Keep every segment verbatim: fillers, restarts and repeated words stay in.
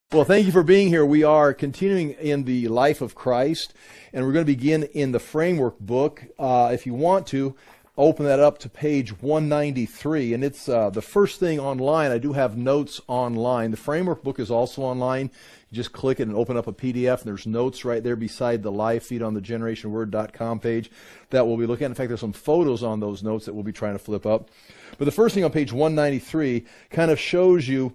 Well, thank you for being here. We are continuing in the life of Christ, and we're going to begin in the framework book. Uh, if you want to, open that up to page one ninety-three, and it's uh, the first thing online. I do have notes online. The framework book is also online. You just click it and open up a P D F, and there's notes right there beside the live feed on the generation word dot com page that we'll be looking at. In fact, there's some photos on those notes that we'll be trying to flip up. But the first thing on page one ninety-three kind of shows you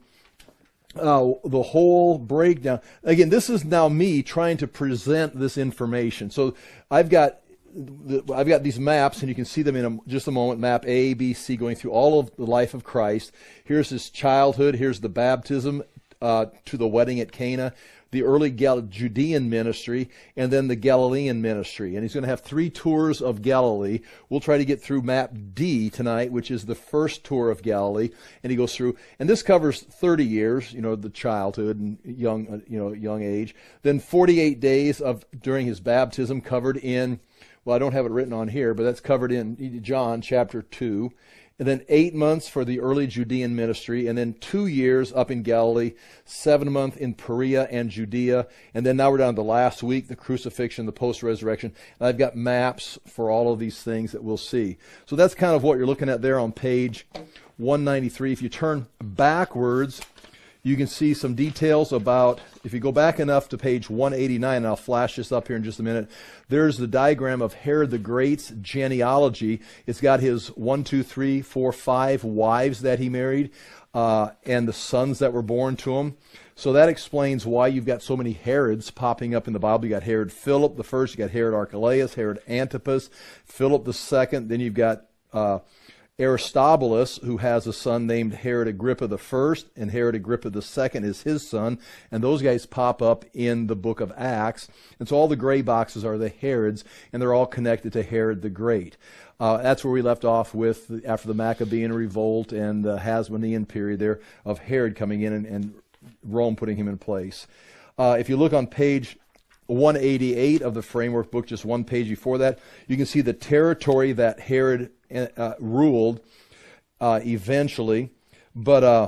Uh, the whole breakdown. Again, this is now me trying to present this information. So I've got I've got these maps, and you can see them in a, just a moment. Map A, B, C, going through all of the life of Christ. Here's his childhood. Here's the baptism uh, to the wedding at Cana, the early Gal- Judean ministry, and then the Galilean ministry. And he's going to have three tours of Galilee. We'll try to get through map D tonight, which is the first tour of Galilee. And he goes through, and this covers thirty years, you know, the childhood and young, you know, young age. Then forty-eight days of during his baptism covered in, well, I don't have it written on here, but that's covered in John chapter two. And then eight months for the early Judean ministry, and then two years up in Galilee, seven months in Perea and Judea, and then now we're down to the last week, the crucifixion, the post-resurrection. And I've got maps for all of these things that we'll see. So that's kind of what you're looking at there on page one ninety-three. If you turn backwards, you can see some details about, if you go back enough to page one eighty-nine, and I'll flash this up here in just a minute, there's the diagram of Herod the Great's genealogy. It's got his one, two, three, four, five wives that he married, uh, and the sons that were born to him. So that explains why you've got so many Herods popping up in the Bible. You got Herod Philip the first, you got Herod Archelaus, Herod Antipas, Philip the second, then you've got uh, Aristobulus, who has a son named Herod Agrippa the first, and Herod Agrippa the second is his son, and those guys pop up in the book of Acts. And so all the gray boxes are the Herods, and they're all connected to Herod the Great. Uh, that's where we left off with after the Maccabean revolt and the Hasmonean period there of Herod coming in and, and Rome putting him in place. Uh, if you look on page one eighty-eight of the framework book, just one page before that, you can see the territory that Herod uh, ruled uh, eventually. But uh,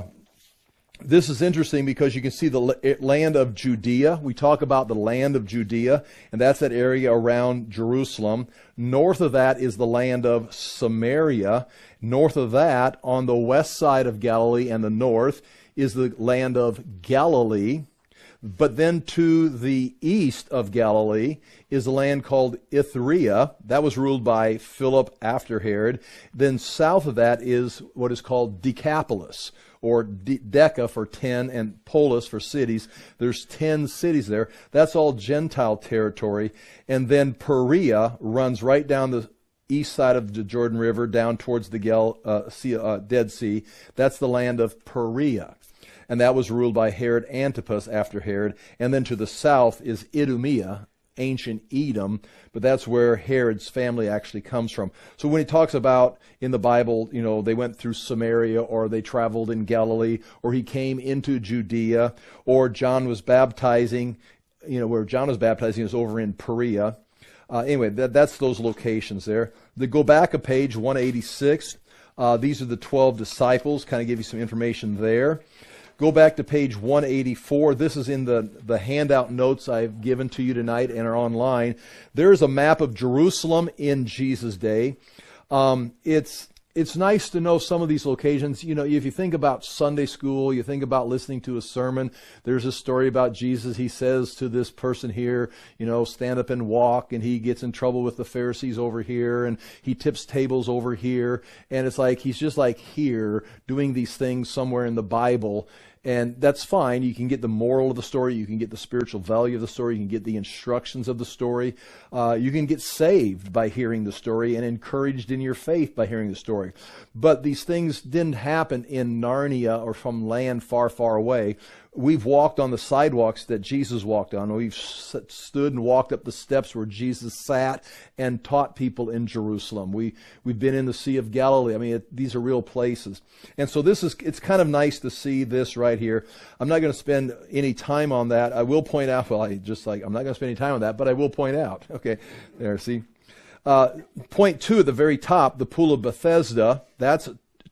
this is interesting because you can see the land of Judea. We talk about the land of Judea, and that's that area around Jerusalem. North of that is the land of Samaria. North of that, on the west side of Galilee and the north, is the land of Galilee. But then to the east of Galilee is a land called Ithrea. That was ruled by Philip after Herod. Then south of that is what is called Decapolis, or De- Deca for ten and Polis for cities. There's ten cities there. That's all Gentile territory. And then Perea runs right down the east side of the Jordan River down towards the Gal- uh, sea, uh, Dead Sea. That's the land of Perea. And that was ruled by Herod Antipas after Herod. And then to the south is Idumea, ancient Edom, but that's where Herod's family actually comes from. So when he talks about in the Bible, you know, they went through Samaria, or they traveled in Galilee, or he came into Judea, or John was baptizing, you know, where John was baptizing was over in Perea. Uh, anyway, that, that's those locations there. To go back a page, one eighty-six, uh, these are the twelve disciples, kind of give you some information there. Go back to page one eighty-four. This is in the, the handout notes I've given to you tonight and are online. There's a map of Jerusalem in Jesus' day. Um, it's it's nice to know some of these locations. You know, if you think about Sunday school, you think about listening to a sermon, there's a story about Jesus. He says to this person here, you know, stand up and walk, and he gets in trouble with the Pharisees over here, and he tips tables over here. And it's like he's just like here doing these things somewhere in the Bible. And that's fine. You can get the moral of the story. You can get the spiritual value of the story. You can get the instructions of the story. Uh, you can get saved by hearing the story and encouraged in your faith by hearing the story. But these things didn't happen in Narnia or from land far, far away. We've walked on the sidewalks that Jesus walked on. We've stood and walked up the steps where Jesus sat and taught people in Jerusalem. We, we've been in the Sea of Galilee. I mean, it, these are real places. And so this is, it's kind of nice to see this right here. I'm not going to spend any time on that. I will point out, well, I just like, I'm not going to spend any time on that, but I will point out. Okay, there, see. Uh, point two at the very top, the Pool of Bethesda, that's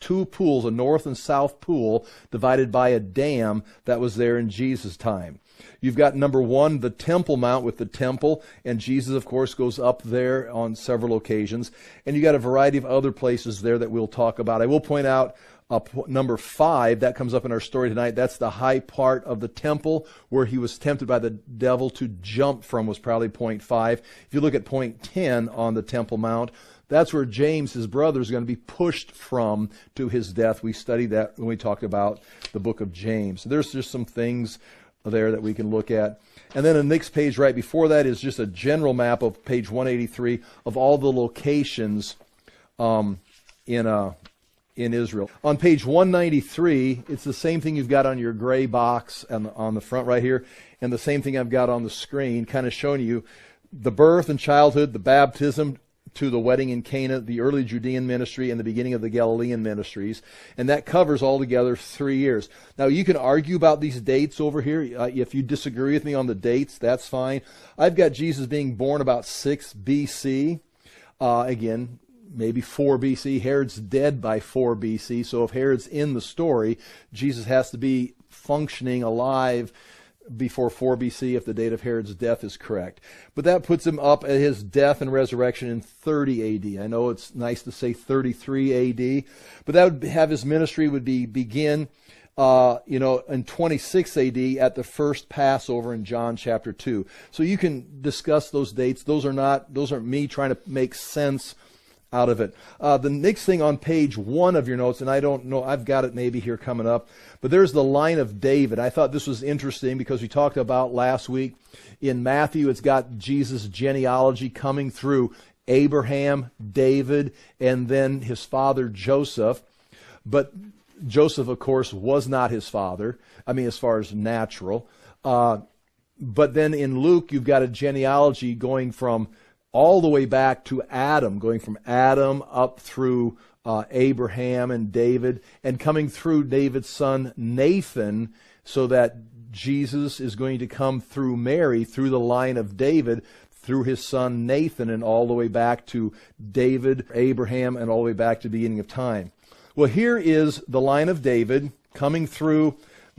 two pools, a north and south pool, divided by a dam that was there in Jesus' time. You've got number one, the Temple Mount with the temple, and Jesus, of course, goes up there on several occasions. And you got a variety of other places there that we'll talk about. I will point out uh, number five, that comes up in our story tonight. That's the high part of the temple where he was tempted by the devil to jump from, was probably point five. If you look at point ten on the Temple Mount, that's where James, his brother, is going to be pushed from to his death. We studied that when we talked about the book of James. There's just some things there that we can look at. And then the next page right before that is just a general map of page one eighty-three of all the locations um, in uh, in Israel. On page one ninety-three, it's the same thing you've got on your gray box on the, on the front right here, and the same thing I've got on the screen, kind of showing you the birth and childhood, the baptism to the wedding in Cana, the early Judean ministry, and the beginning of the Galilean ministries. And that covers altogether three years. Now, you can argue about these dates over here. Uh, if you disagree with me on the dates, that's fine. I've got Jesus being born about six B C. Uh, again, maybe four B C. Herod's dead by four B C. So if Herod's in the story, Jesus has to be functioning, alive, before four B C if the date of Herod's death is correct. But that puts him up at his death and resurrection in thirty A D. I know it's nice to say thirty-three A D, but that would have his ministry would be begin uh, you know, in twenty-six A D at the first Passover in John chapter two. So you can discuss those dates. Those are not, those aren't me trying to make sense out of it. Uh, the next thing on page one of your notes, and I don't know, I've got it maybe here coming up, but there's the line of David. I thought this was interesting because we talked about last week in Matthew, it's got Jesus' genealogy coming through Abraham, David, and then his father Joseph. But Joseph, of course, was not his father. I mean, as far as natural. Uh, but then in Luke, you've got a genealogy going from all the way back to Adam, going from Adam up through uh, Abraham and David, and coming through David's son Nathan, so that Jesus is going to come through Mary, through the line of David, through his son Nathan, and all the way back to David, Abraham, and all the way back to the beginning of time. Well, here is the line of David coming through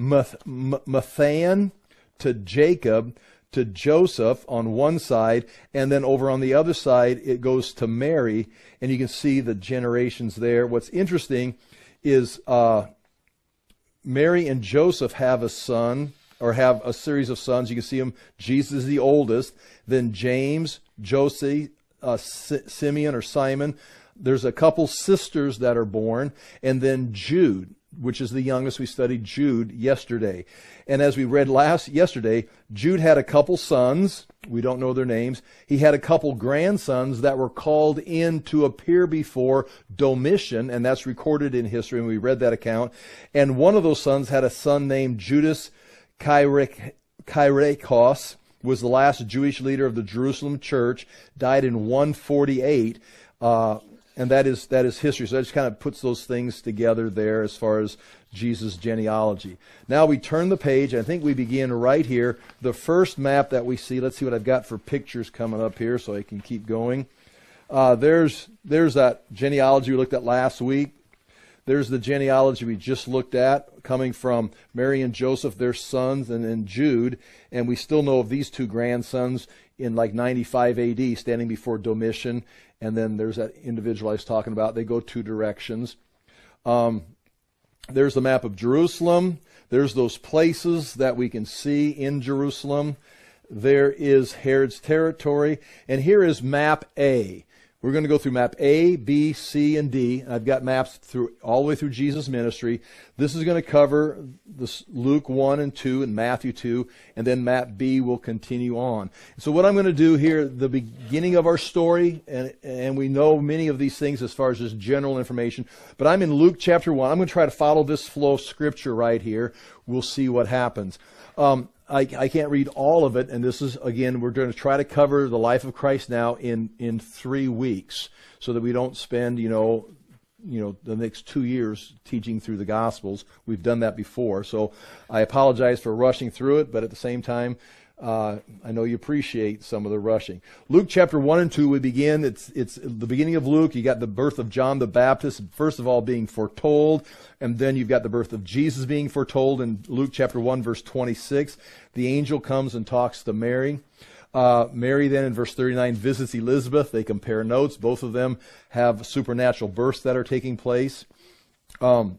Mathan to Jacob, to Joseph on one side, and then over on the other side it goes to Mary, and you can see the generations there. What's interesting is uh, Mary and Joseph have a son, or have a series of sons. You can see them. Jesus is the oldest, then James, Josie, uh, Simeon or Simon. There's a couple sisters that are born, and then Jude, which is the youngest. We studied Jude yesterday. And as we read last yesterday, Jude had a couple sons. We don't know their names. He had a couple grandsons that were called in to appear before Domitian, and that's recorded in history, and we read that account. And one of those sons had a son named Judas Kyriakos, was the last Jewish leader of the Jerusalem church, died in one forty-eight. Uh, And that is that is history. So that just kind of puts those things together there as far as Jesus' genealogy. Now we turn the page. I think we begin right here. The first map that we see, let's see what I've got for pictures coming up here so I can keep going. Uh, there's, there's that genealogy we looked at last week. There's the genealogy we just looked at, coming from Mary and Joseph, their sons, and then Jude. And we still know of these two grandsons in like ninety-five A D, standing before Domitian. And then there's that individual I was talking about. They go two directions. Um, there's the map of Jerusalem. There's those places that we can see in Jerusalem. There is Herod's territory. And here is map A. We're going to go through map A, B, C, and D. I've got maps through all the way through Jesus' ministry. This is going to cover this Luke one and two and Matthew two, and then map B will continue on. So what I'm going to do here, the beginning of our story, and, and we know many of these things as far as just general information, but I'm in Luke chapter one. I'm going to try to follow this flow of Scripture right here. We'll see what happens. Um, I, I can't read all of it, and this is, again, we're going to try to cover the life of Christ now in, in three weeks so that we don't spend, you know, you know, the next two years teaching through the Gospels. We've done that before, so I apologize for rushing through it, but at the same time, Uh, I know you appreciate some of the rushing. Luke chapter one and two, we begin. It's it's the beginning of Luke. You got the birth of John the Baptist, first of all being foretold, and then you've got the birth of Jesus being foretold in Luke chapter one, verse twenty-six. The angel comes and talks to Mary. Uh, Mary then in verse thirty-nine visits Elizabeth. They compare notes. Both of them have supernatural births that are taking place. Um,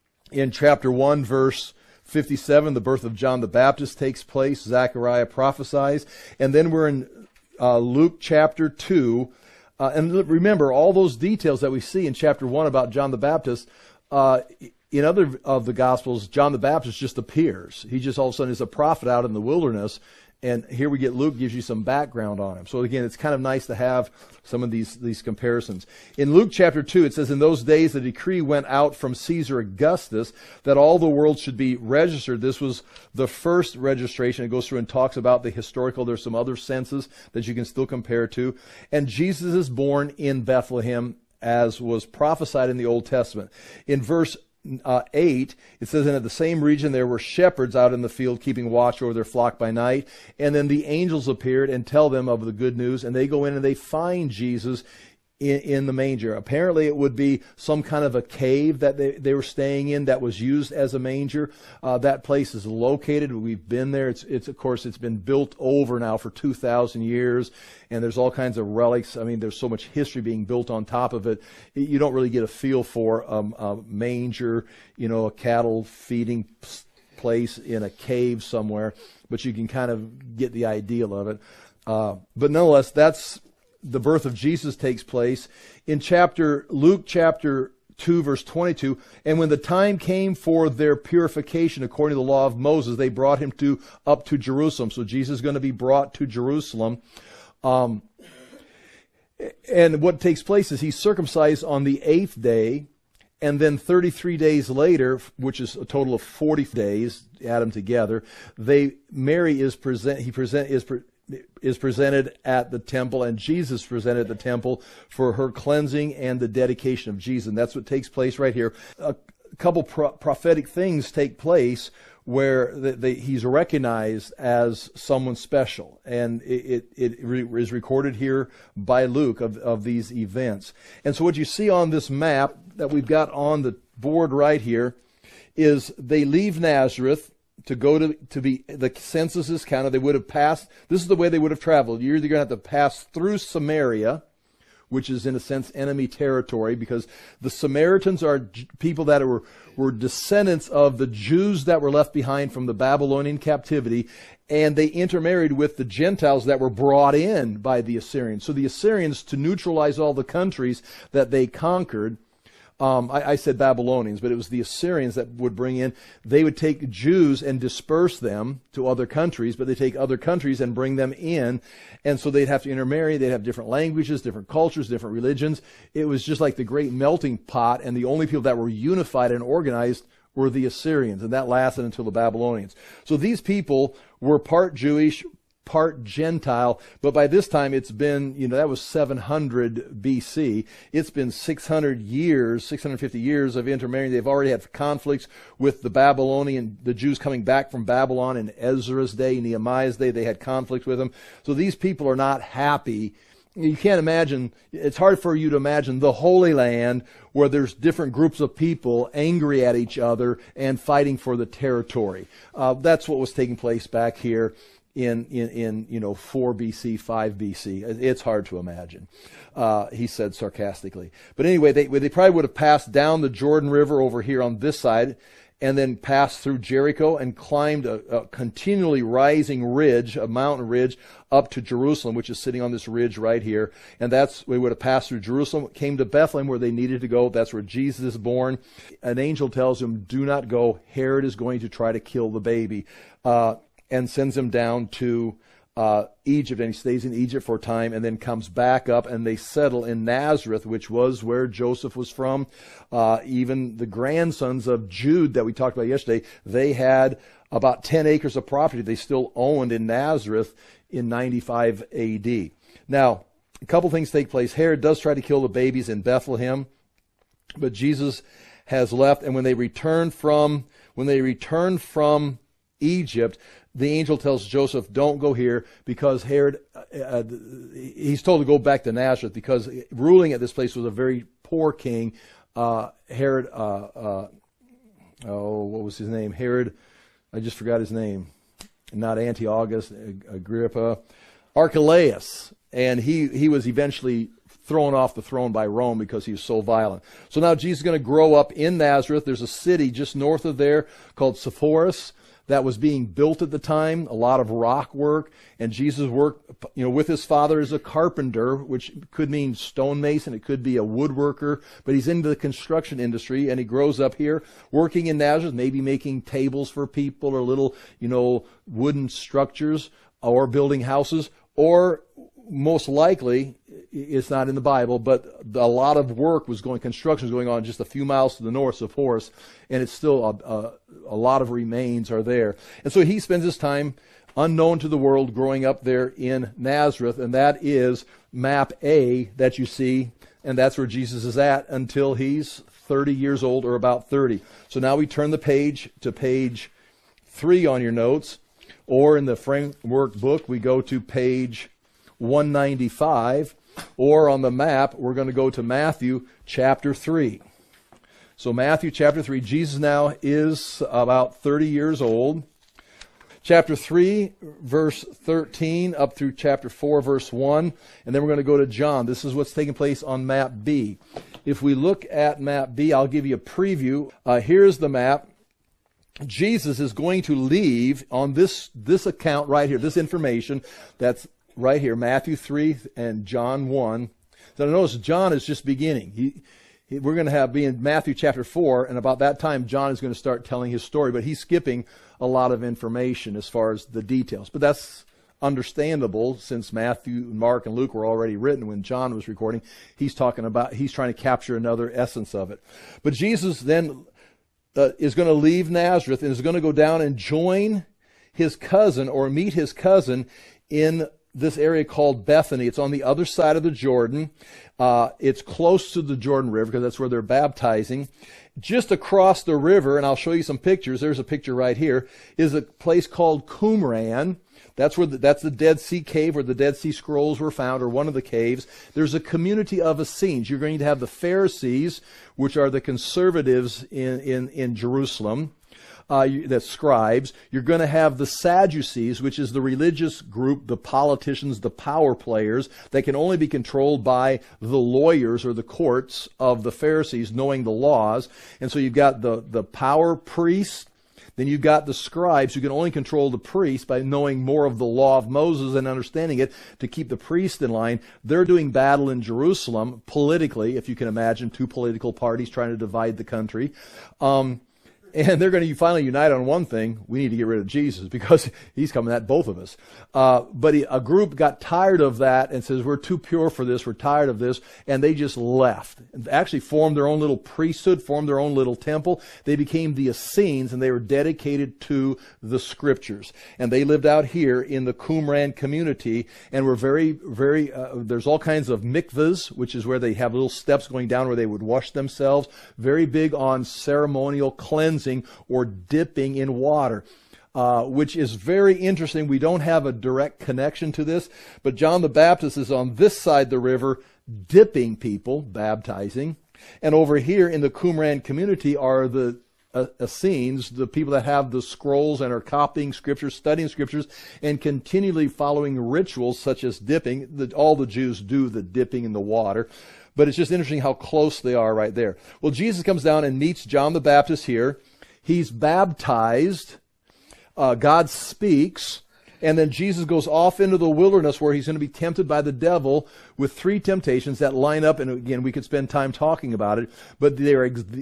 in chapter one, verse fifty-seven, the birth of John the Baptist takes place. Zechariah prophesies. And then we're in uh, Luke chapter two. Uh, and remember, all those details that we see in chapter one about John the Baptist, uh, in other of the Gospels, John the Baptist just appears. He just all of a sudden is a prophet out in the wilderness. And here we get Luke gives you some background on him. So again, it's kind of nice to have some of these, these comparisons. In Luke chapter two, it says, in those days the decree went out from Caesar Augustus that all the world should be registered. This was the first registration. It goes through and talks about the historical. There's some other census that you can still compare to. And Jesus is born in Bethlehem as was prophesied in the Old Testament. In verse Uh, eight, it says, and at the same region there were shepherds out in the field keeping watch over their flock by night. And then the angels appeared and tell them of the good news. And they go in and they find Jesus in, in the manger. Apparently it would be some kind of a cave that they, they were staying in that was used as a manger. Uh, that place is located. We've been there. It's, it's, of course, it's been built over now for two thousand years. And there's all kinds of relics. I mean, there's so much history being built on top of it. You don't really get a feel for um, a manger, you know, a cattle feeding place in a cave somewhere. But you can kind of get the idea of it. Uh, but nonetheless, that's the birth of Jesus takes place in chapter Luke chapter two, verse twenty-two. And when the time came for their purification according to the law of Moses, they brought him to up to Jerusalem. So Jesus is going to be brought to Jerusalem. Um, and what takes place is he's circumcised on the eighth day, and then thirty-three days later, which is a total of forty days, add them together, they Mary is present. He present is. Pre, is presented at the temple, and Jesus presented at the temple for her cleansing and the dedication of Jesus. And that's what takes place right here. A couple pro- prophetic things take place where the, the, he's recognized as someone special. And it, it, it re- is recorded here by Luke of, of these events. And so what you see on this map that we've got on the board right here is they leave Nazareth to go to, to be, the census is counted. They would have passed, this is the way they would have traveled. You're either going to have to pass through Samaria, which is in a sense enemy territory, because the Samaritans are J- people that were, were descendants of the Jews that were left behind from the Babylonian captivity, and they intermarried with the Gentiles that were brought in by the Assyrians. So the Assyrians, to neutralize all the countries that they conquered, Um, I, I said Babylonians, but it was the Assyrians that would bring in. They would take Jews and disperse them to other countries, but they take other countries and bring them in. And so they'd have to intermarry. They'd have different languages, different cultures, different religions. It was just like the great melting pot, and the only people that were unified and organized were the Assyrians, and that lasted until the Babylonians. So these people were part Jewish, part Gentile, but by this time it's been, you know, that was seven hundred B C. It's been six hundred years, six hundred fifty years of intermarrying. They've already had conflicts with the Babylonian, the Jews coming back from Babylon in Ezra's day, Nehemiah's day. They had conflicts with them. So these people are not happy. You can't imagine, it's hard for you to imagine the Holy Land where there's different groups of people angry at each other and fighting for the territory. Uh, that's what was taking place back here in, in, in, you know, four B C, five B C. It's hard to imagine, uh, he said sarcastically. But anyway, they, they probably would have passed down the Jordan River over here on this side, and then passed through Jericho and climbed a, a continually rising ridge, a mountain ridge, up to Jerusalem, which is sitting on this ridge right here. And that's, we would have passed through Jerusalem, came to Bethlehem where they needed to go. That's where Jesus is born. An angel tells him, do not go. Herod is going to try to kill the baby. Uh, and sends him down to uh, Egypt, and he stays in Egypt for a time and then comes back up, and they settle in Nazareth, which was where Joseph was from. Uh, even the grandsons of Jude that we talked about yesterday, they had about ten acres of property they still owned in Nazareth in ninety-five A D. Now, a couple things take place. Herod does try to kill the babies in Bethlehem, but Jesus has left, and when they return from, when they return from Egypt, the angel tells Joseph, don't go here because Herod, uh, he's told to go back to Nazareth because ruling at this place was a very poor king. Uh, Herod, uh, uh, oh, what was his name? Herod, I just forgot his name. Not Antiochus, Agrippa, Archelaus. And he, he was eventually thrown off the throne by Rome because he was so violent. So now Jesus is going to grow up in Nazareth. There's a city just north of there called Sepphoris that was being built at the time, a lot of rock work. And Jesus worked, you know, with his father as a carpenter, which could mean stonemason. It could be a woodworker, but he's into the construction industry, and he grows up here working in Nazareth, maybe making tables for people or little, you know, wooden structures or building houses, or most likely, it's not in the Bible, but a lot of work was going, construction was going on just a few miles to the north of Horus, and it's still a, a, a lot of remains are there. And so he spends his time unknown to the world growing up there in Nazareth, and that is map A that you see, and that's where Jesus is at until he's thirty years old or about thirty. So now we turn the page to page three on your notes, or in the framework book, we go to page one ninety-five, or on the map, we're going to go to Matthew chapter three. So Matthew chapter three, Jesus now is about thirty years old. Chapter three, verse thirteen, up through chapter four, verse one, and then we're going to go to John. This is what's taking place on map B. If we look at map B, I'll give you a preview. Uh, here's the map. Jesus is going to leave on this, this account right here, this information that's right here, Matthew three and John one. So notice John is just beginning. He, he, we're going to have be in Matthew chapter four, and about that time John is going to start telling his story, but he's skipping a lot of information as far as the details. But that's understandable since Matthew, Mark, and Luke were already written when John was recording. He's talking about, he's trying to capture another essence of it. But Jesus then uh, is going to leave Nazareth and is going to go down and join his cousin or meet his cousin in this area called Bethany. It's on the other side of the Jordan. Uh, it's close to the Jordan River because that's where they're baptizing. Just across the river, and I'll show you some pictures. There's a picture right here, is a place called Qumran. That's where the, that's the Dead Sea cave where the Dead Sea Scrolls were found, or one of the caves. There's a community of Essenes. You're going to have the Pharisees, which are the conservatives in, in, in Jerusalem. Uh, the scribes. You're going to have the Sadducees, which is the religious group, the politicians, the power players that can only be controlled by the lawyers or the courts of the Pharisees knowing the laws. And so you've got the, the power priests. Then you've got the scribes who can only control the priests by knowing more of the law of Moses and understanding it to keep the priest in line. They're doing battle in Jerusalem politically, if you can imagine, two political parties trying to divide the country. Um, And they're going to finally unite on one thing. We need to get rid of Jesus because he's coming at both of us. Uh, but he, a group got tired of that and says, we're too pure for this. We're tired of this. And they just left. And actually formed their own little priesthood, formed their own little temple. They became the Essenes, and they were dedicated to the scriptures. And they lived out here in the Qumran community and were very, very, uh, there's all kinds of mikvahs, which is where they have little steps going down where they would wash themselves. Very big on ceremonial cleansing or dipping in water, uh, which is very interesting. We don't have a direct connection to this, but John the Baptist is on this side of the river dipping people, baptizing. And over here in the Qumran community are the uh, Essenes, the people that have the scrolls and are copying scriptures, studying scriptures, and continually following rituals such as dipping. The, all the Jews do the dipping in the water. But it's just interesting how close they are right there. Well, Jesus comes down and meets John the Baptist here. He's baptized. Uh, God speaks. And then Jesus goes off into the wilderness where he's going to be tempted by the devil with three temptations that line up. And again, we could spend time talking about it. But they're,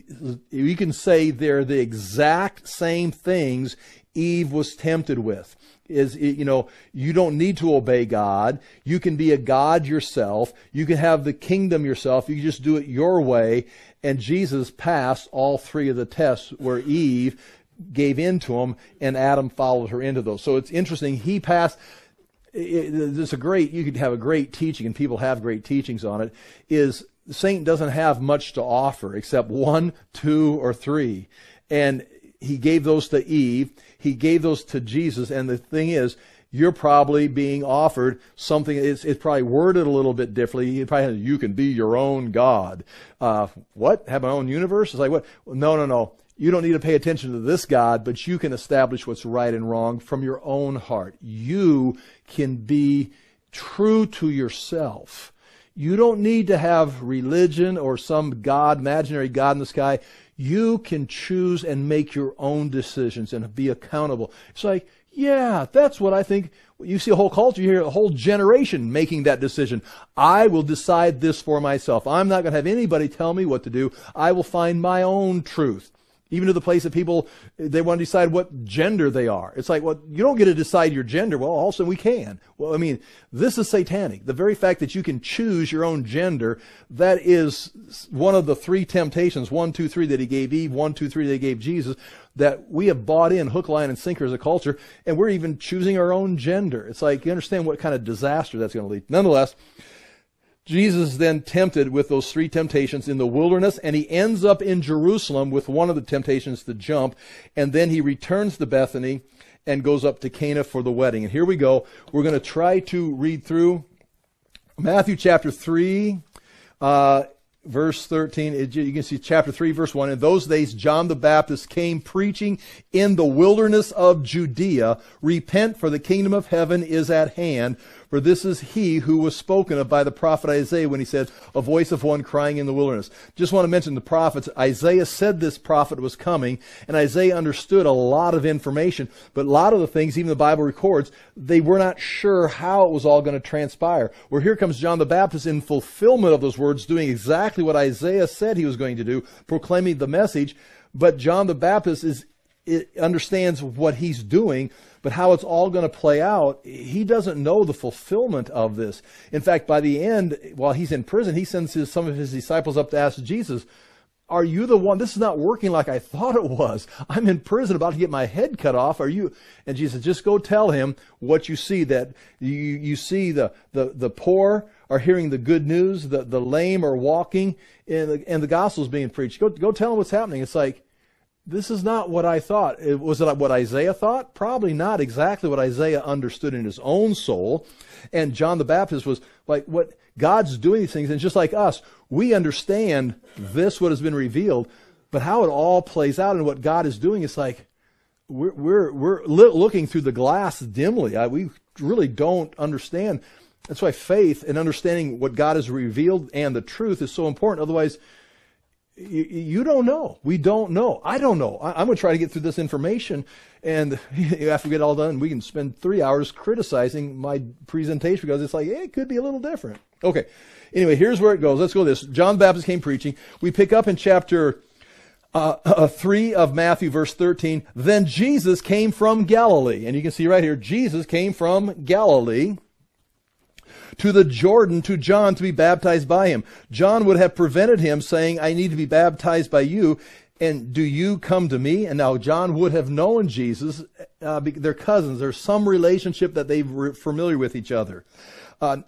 you can say they're the exact same things Eve was tempted with. Is, you know, you don't need to obey God. You can be a God yourself. You can have the kingdom yourself. You can just do it your way. And Jesus passed all three of the tests where Eve gave in to him and Adam followed her into those. So it's interesting. He passed. It's a great, you could have a great teaching, and people have great teachings on it, is Satan doesn't have much to offer except one, two, or three. And he gave those to Eve. He gave those to Jesus. And the thing is, you're probably being offered something, it's, it's probably worded a little bit differently. You probably have, you can be your own God. Uh, what? Have my own universe? It's like, what? No, no, no. You don't need to pay attention to this God, but you can establish what's right and wrong from your own heart. You can be true to yourself. You don't need to have religion or some God, imaginary God in the sky. You can choose and make your own decisions and be accountable. It's like, yeah, that's what I think. You see a whole culture here, a whole generation making that decision. I will decide this for myself. I'm not going to have anybody tell me what to do. I will find my own truth. Even to the place that people, they want to decide what gender they are. It's like, well, you don't get to decide your gender. Well, also we can. Well, I mean, this is satanic. The very fact that you can choose your own gender, that is one of the three temptations, one, two, three, that he gave Eve, one, two, three, that he gave Jesus, that we have bought in hook, line, and sinker as a culture, and we're even choosing our own gender. It's like, you understand what kind of disaster that's going to lead. Nonetheless, Jesus is then tempted with those three temptations in the wilderness, and he ends up in Jerusalem with one of the temptations to jump, and then he returns to Bethany and goes up to Cana for the wedding. And here we go. We're going to try to read through Matthew chapter three, uh, verse thirteen. You can see chapter three, verse one. In those days, John the Baptist came preaching in the wilderness of Judea, repent, for the kingdom of heaven is at hand. For this is he who was spoken of by the prophet Isaiah when he said, a voice of one crying in the wilderness. Just want to mention the prophets. Isaiah said this prophet was coming, and Isaiah understood a lot of information, but a lot of the things, even the Bible records, they were not sure how it was all going to transpire. Well, here comes John the Baptist in fulfillment of those words, doing exactly what Isaiah said he was going to do, proclaiming the message. But John the Baptist is it understands what he's doing, but how it's all going to play out, he doesn't know the fulfillment of this. In fact, by the end, while he's in prison, he sends his, some of his disciples up to ask Jesus, are you the one? This is not working like I thought it was. I'm in prison about to get my head cut off. Are you? And Jesus, just go tell him what you see, that you, you see the, the, the poor are hearing the good news, the, the lame are walking, and the, and the gospel is being preached. Go, go tell him what's happening. It's like, this is not what I thought. Was it what Isaiah thought? Probably not exactly what Isaiah understood in his own soul. And John the Baptist was like, what God's doing these things. And just like us, we understand this, what has been revealed, but how it all plays out and what God is doing, it's like, we're, we're, we're looking through the glass dimly. I, we really don't understand. That's why faith and understanding what God has revealed and the truth is so important. Otherwise, You, you don't know. We don't know. I don't know. I, I'm going to try to get through this information, and after we get all done, we can spend three hours criticizing my presentation because it's like, hey, it could be a little different. Okay. Anyway, here's where it goes. Let's go this. John the Baptist came preaching. We pick up in chapter uh, uh, three of Matthew, verse thirteen. Then Jesus came from Galilee. And you can see right here, Jesus came from Galilee to the Jordan to John to be baptized by him. John would have prevented him, saying, I need to be baptized by you, and do you come to me? And now John would have known Jesus. Uh, they're cousins. There's some relationship that they were familiar with each other. Uh,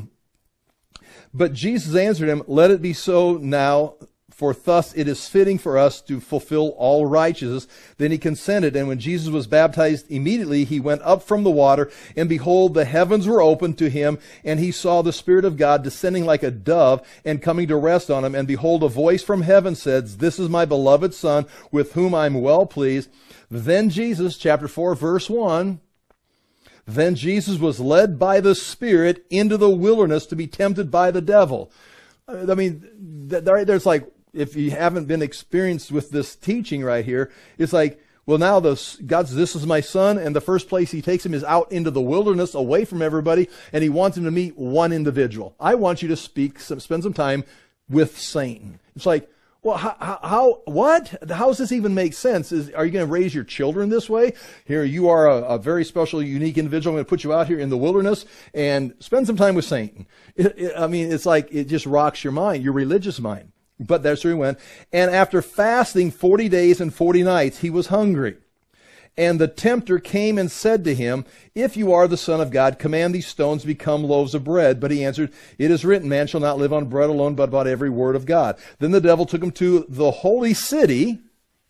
but Jesus answered him, let it be so now, for thus it is fitting for us to fulfill all righteousness. Then he consented, and when Jesus was baptized, immediately he went up from the water, and behold, the heavens were opened to him, and he saw the Spirit of God descending like a dove and coming to rest on him. And behold, a voice from heaven said, this is my beloved Son, with whom I am well pleased. Then Jesus, chapter four, verse one, then Jesus was led by the Spirit into the wilderness to be tempted by the devil. I mean, there's like, if you haven't been experienced with this teaching right here, it's like, well, now the God's, this is my son, and the first place he takes him is out into the wilderness, away from everybody, and he wants him to meet one individual. I want you to speak, some, spend some time with Satan. It's like, well, how, how, what? How does this even make sense? Is, are you going to raise your children this way? Here, you are a, a very special, unique individual. I'm going to put you out here in the wilderness and spend some time with Satan. It, it, I mean, it's like, it just rocks your mind, your religious mind. But that's where he went. And after fasting forty days and forty nights, he was hungry. And the tempter came and said to him, if you are the Son of God, command these stones to become loaves of bread. But he answered, it is written, man shall not live on bread alone, but by every word of God. Then the devil took him to the holy city,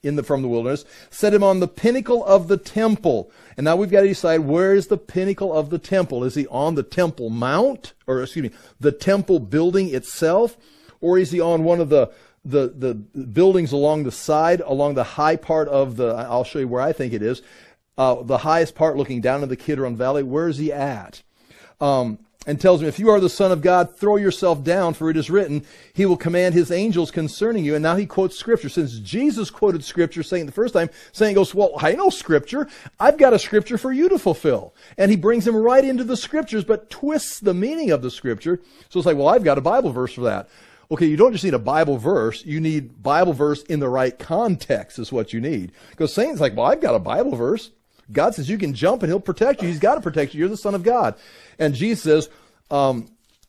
in the, from the wilderness, set him on the pinnacle of the temple. And now we've got to decide, where is the pinnacle of the temple? Is he on the Temple Mount, or excuse me, the temple building itself? Or is he on one of the, the, the buildings along the side, along the high part of the, I'll show you where I think it is, uh, the highest part looking down into the Kidron Valley? Where is he at? Um, and tells him, if you are the Son of God, throw yourself down, for it is written, he will command his angels concerning you. And now he quotes Scripture. Since Jesus quoted Scripture, saying the first time, saying, goes, well, I know Scripture. I've got a Scripture for you to fulfill. And he brings him right into the Scriptures, but twists the meaning of the Scripture. So it's like, well, I've got a Bible verse for that. Okay, you don't just need a Bible verse. You need Bible verse in the right context is what you need. Because Satan's like, well, I've got a Bible verse. God says you can jump and he'll protect you. He's got to protect you. You're the Son of God. And Jesus says, um,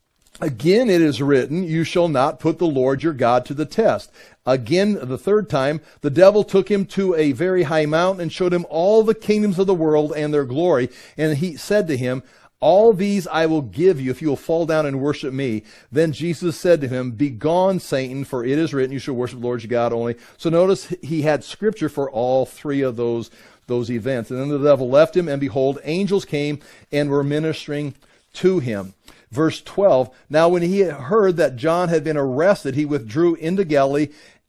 again it is written, you shall not put the Lord your God to the test. Again, the third time, the devil took him to a very high mountain and showed him all the kingdoms of the world and their glory. And he said to him, all these I will give you if you will fall down and worship me. Then Jesus said to him, begone, Satan, for it is written, you shall worship the Lord your God only. So notice he had Scripture for all three of those those events. And then the devil left him, and behold, angels came and were ministering to him. Verse twelve, now when he heard that John had been arrested, he withdrew into Galilee,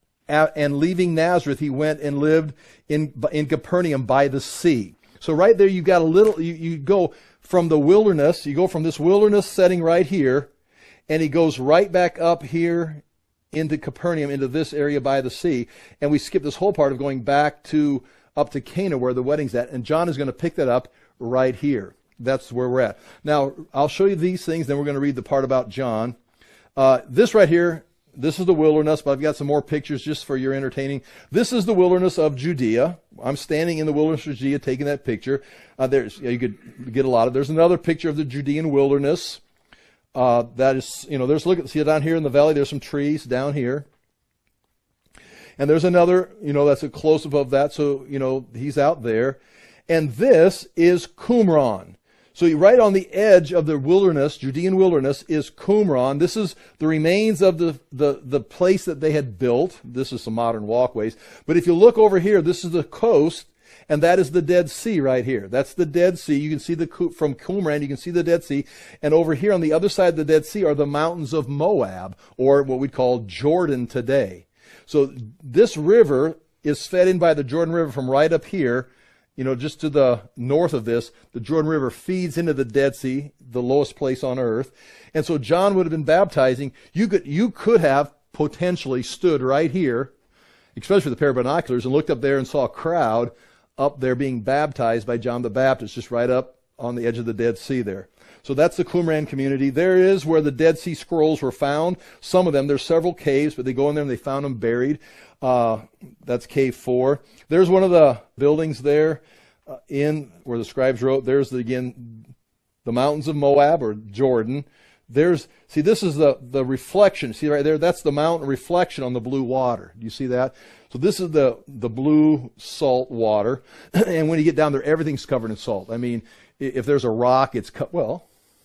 and leaving Nazareth, he went and lived in, in Capernaum by the sea. So right there, you've got a little, you, you go from the wilderness, you go from this wilderness setting right here, and he goes right back up here into Capernaum, into this area by the sea. And we skip this whole part of going back to up to Cana where the wedding's at. And John is going to pick that up right here. That's where we're at. Now, I'll show you these things, then we're going to read the part about John. Uh, this right here, this is the wilderness, but I've got some more pictures just for your entertaining. This is the wilderness of Judea. I'm standing in the wilderness of Judea taking that picture. Uh, there's, you could get a lot of, there's another picture of the Judean wilderness. Uh, that is, you know, there's, look at, see down here in the valley, there's some trees down here. And there's another, you know, that's a close-up of that. So, you know, he's out there. And this is Qumran. So right on the edge of the wilderness, Judean wilderness, is Qumran. This is the remains of the, the, the place that they had built. This is some modern walkways. But if you look over here, this is the coast, and that is the Dead Sea right here. That's the Dead Sea. You can see the from Qumran, you can see the Dead Sea. And over here on the other side of the Dead Sea are the mountains of Moab, or what we call Jordan today. So this river is fed in by the Jordan River from right up here, you know, just to the north of this. The Jordan River feeds into the Dead Sea, the lowest place on earth. And so John would have been baptizing. You could, you could have potentially stood right here, especially with a pair of binoculars, and looked up there and saw a crowd up there being baptized by John the Baptist, just right up on the edge of the Dead Sea there. So that's the Qumran community. There is where the Dead Sea Scrolls were found. Some of them, there's several caves, but they go in there and they found them buried. Uh, that's cave four. There's one of the buildings there uh, in where the scribes wrote. There's, the, again, the mountains of Moab or Jordan. There's, see, this is the, the reflection. See right there? That's the mountain reflection on the blue water. Do you see that? So this is the, the blue salt water. And when you get down there, everything's covered in salt. I mean, if there's a rock, it's cut, well,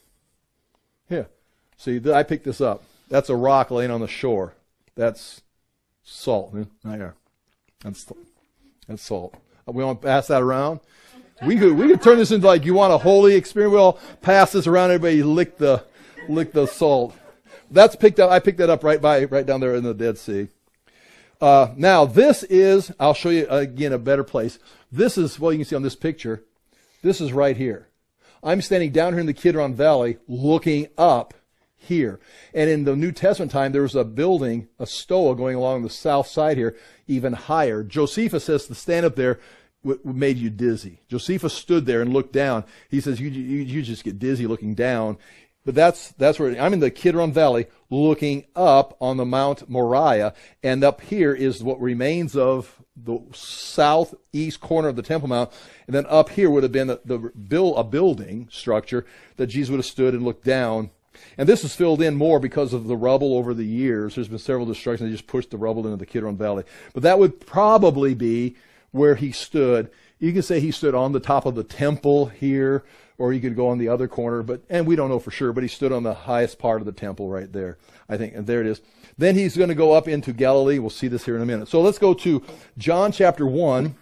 here. See, I picked this up. That's a rock laying on the shore. That's salt. Right there. That's, that's salt. We want to pass that around. We could, we could turn this into like, you want a holy experience? We'll pass this around. Everybody lick the, lick the salt. That's picked up. I picked that up right by, right down there in the Dead Sea. Uh, now this is, I'll show you again a better place. This is, well, you can see on this picture, this is right here. I'm standing down here in the Kidron Valley looking up here. And in the New Testament time, there was a building, a stoa going along the south side here, even higher. Josephus says to stand up there w- made you dizzy. Josephus stood there and looked down. He says, you, you, you just get dizzy looking down. But that's, that's where, I'm in the Kidron Valley looking up on the Mount Moriah. And up here is what remains of the southeast corner of the Temple Mount. And then up here would have been the, the build, a building structure that Jesus would have stood and looked down. And this is filled in more because of the rubble over the years. There's been several destructions. They just pushed the rubble into the Kidron Valley. But that would probably be where he stood. You can say he stood on the top of the temple here, or he could go on the other corner, but and we don't know for sure, but he stood on the highest part of the temple right there, I think, and there it is. Then he's going to go up into Galilee. We'll see this here in a minute. So let's go to John chapter one.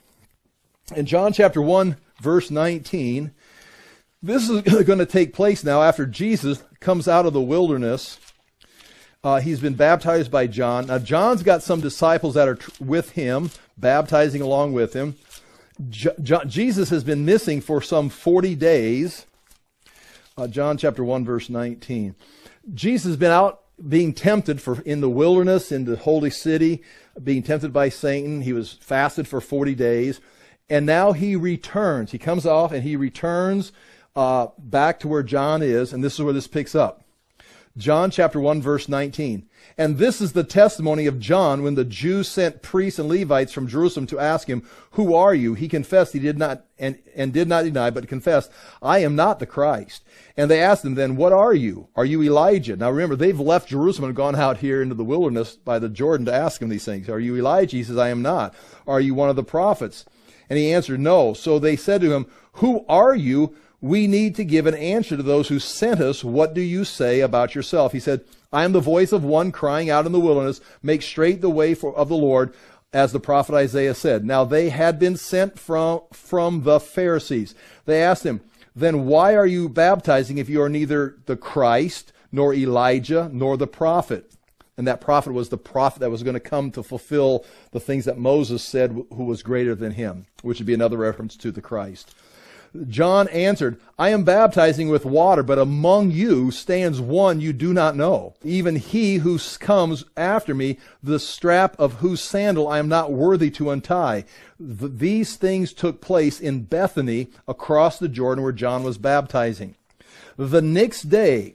In John chapter one, verse nineteen, this is going to take place now after Jesus comes out of the wilderness. Uh, he's been baptized by John. Now, John's got some disciples that are tr- with him, baptizing along with him. J- J- Jesus has been missing for some forty days. Uh, John chapter one, verse nineteen. Jesus has been out being tempted for in the wilderness, in the holy city, being tempted by Satan. He was fasted for forty days. And now he returns. He comes off and he returns uh, back to where John is. And this is where this picks up. John chapter one, verse nineteen. And this is the testimony of John when the Jews sent priests and Levites from Jerusalem to ask him, "Who are you?" He confessed he did not and, and did not deny, but confessed, "I am not the Christ." And they asked him then, "What are you? Are you Elijah?" Now remember, they've left Jerusalem and gone out here into the wilderness by the Jordan to ask him these things. "Are you Elijah?" He says, "I am not." "Are you one of the prophets?" And he answered, "No." So they said to him, "Who are you? We need to give an answer to those who sent us. What do you say about yourself?" He said, "I am the voice of one crying out in the wilderness, make straight the way for, of the Lord, as the prophet Isaiah said." Now they had been sent from, from the Pharisees. They asked him, "Then why are you baptizing if you are neither the Christ, nor Elijah, nor the prophet?" And that prophet was the prophet that was going to come to fulfill the things that Moses said, who was greater than him, which would be another reference to the Christ. John answered, "I am baptizing with water, but among you stands one you do not know, even he who comes after me, the strap of whose sandal I am not worthy to untie." Th- these things took place in Bethany across the Jordan where John was baptizing. The next day,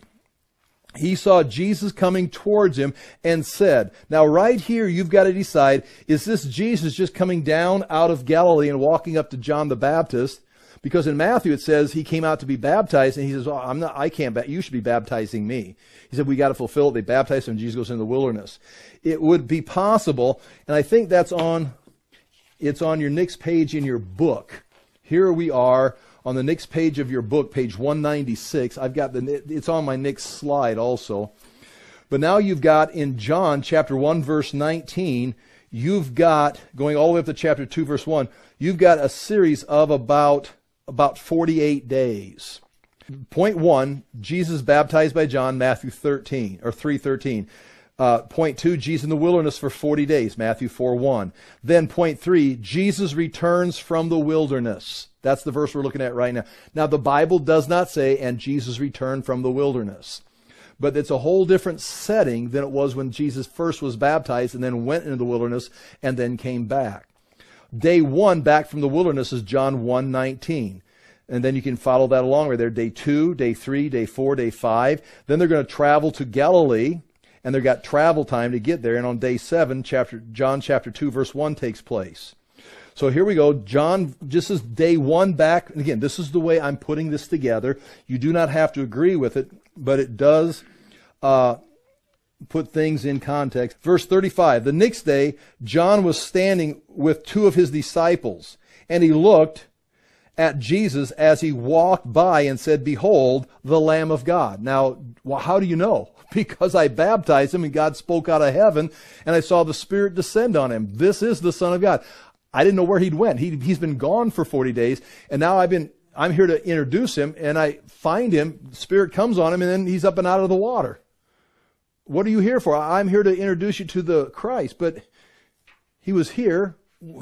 he saw Jesus coming towards him and said, now right here you've got to decide, is this Jesus just coming down out of Galilee and walking up to John the Baptist? Because in Matthew it says he came out to be baptized, and he says, oh, I'm not, I can't, you should be baptizing me. He said, we got to fulfill it. They baptized him, and Jesus goes into the wilderness. It would be possible, and I think that's on, it's on your next page in your book. Here we are on the next page of your book, page one ninety-six. I've got the, it's on my next slide also. But now you've got in John chapter one, verse nineteen, you've got, going all the way up to chapter two, verse one, you've got a series of about, about forty-eight days. Point one, Jesus baptized by John, Matthew thirteen, or three thirteen. Uh, point two, Jesus in the wilderness for forty days, Matthew four one. Then point three, Jesus returns from the wilderness. That's the verse we're looking at right now. Now the Bible does not say, and Jesus returned from the wilderness. But it's a whole different setting than it was when Jesus first was baptized and then went into the wilderness and then came back. Day one back from the wilderness is John one nineteen. And then you can follow that along right there. Day two, day three, day four, day five. Then they're going to travel to Galilee, and they've got travel time to get there. And on day seven, chapter John chapter two, verse one takes place. So here we go. John, just as day one back. And again, this is the way I'm putting this together. You do not have to agree with it, but it does uh, put things in context. Verse thirty-five, the next day, John was standing with two of his disciples, and he looked at Jesus as he walked by and said, behold, the Lamb of God. Now, well, how do you know? Because I baptized him and God spoke out of heaven and I saw the Spirit descend on him. This is the Son of God. I didn't know where he'd went. He, he's been gone for forty days, and now I've been, I'm here to introduce him, and I find him, the Spirit comes on him, and then he's up and out of the water. What are you here for? I'm here to introduce you to the Christ, but he was here.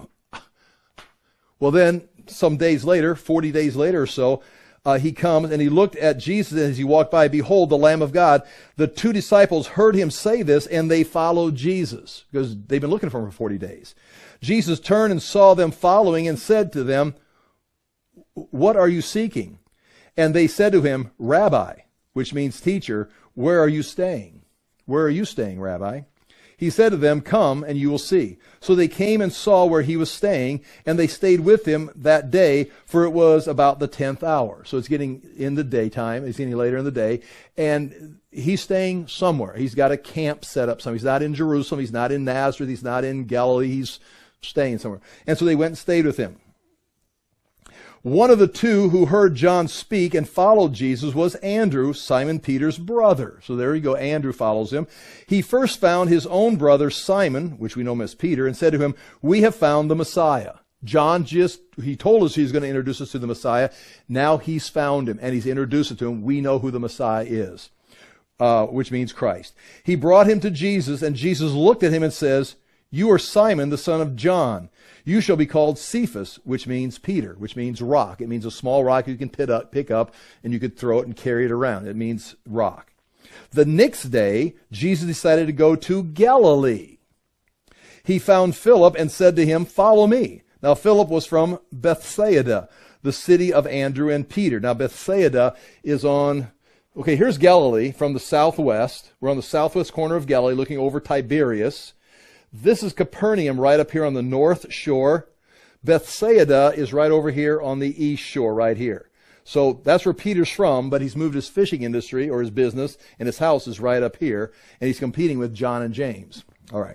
Well, then, some days later, forty days later or so, uh, he comes and he looked at Jesus as he walked by. Behold, the Lamb of God. The two disciples heard him say this, and they followed Jesus because they've been looking for him for forty days. Jesus turned and saw them following and said to them, what are you seeking? And they said to him, Rabbi, which means teacher, where are you staying? Where are you staying, Rabbi? He said to them, come and you will see. So they came and saw where he was staying, and they stayed with him that day, for it was about the tenth hour. So it's getting in the daytime. It's getting later in the day. And he's staying somewhere. He's got a camp set up somewhere. He's not in Jerusalem. He's not in Nazareth. He's not in Galilee. He's staying somewhere. And so they went and stayed with him. One of the two who heard John speak and followed Jesus was Andrew, Simon Peter's brother. So there you go, Andrew follows him. He first found his own brother Simon, which we know him as Peter, and said to him, "We have found the Messiah." John just, he told us he's going to introduce us to the Messiah. Now he's found him and he's introduced it to him. We know who the Messiah is, uh, which means Christ. He brought him to Jesus, and Jesus looked at him and says, "You are Simon, the son of John. You shall be called Cephas," which means Peter, which means rock. It means a small rock you can pick up, pick up and you could throw it and carry it around. It means rock. The next day, Jesus decided to go to Galilee. He found Philip and said to him, "Follow me." Now, Philip was from Bethsaida, the city of Andrew and Peter. Now, Bethsaida is on, okay, here's Galilee from the southwest. We're on the southwest corner of Galilee looking over Tiberias. This is Capernaum right up here on the north shore. Bethsaida is right over here on the east shore right here. So that's where Peter's from, but he's moved his fishing industry or his business, and his house is right up here, and he's competing with John and James. All right.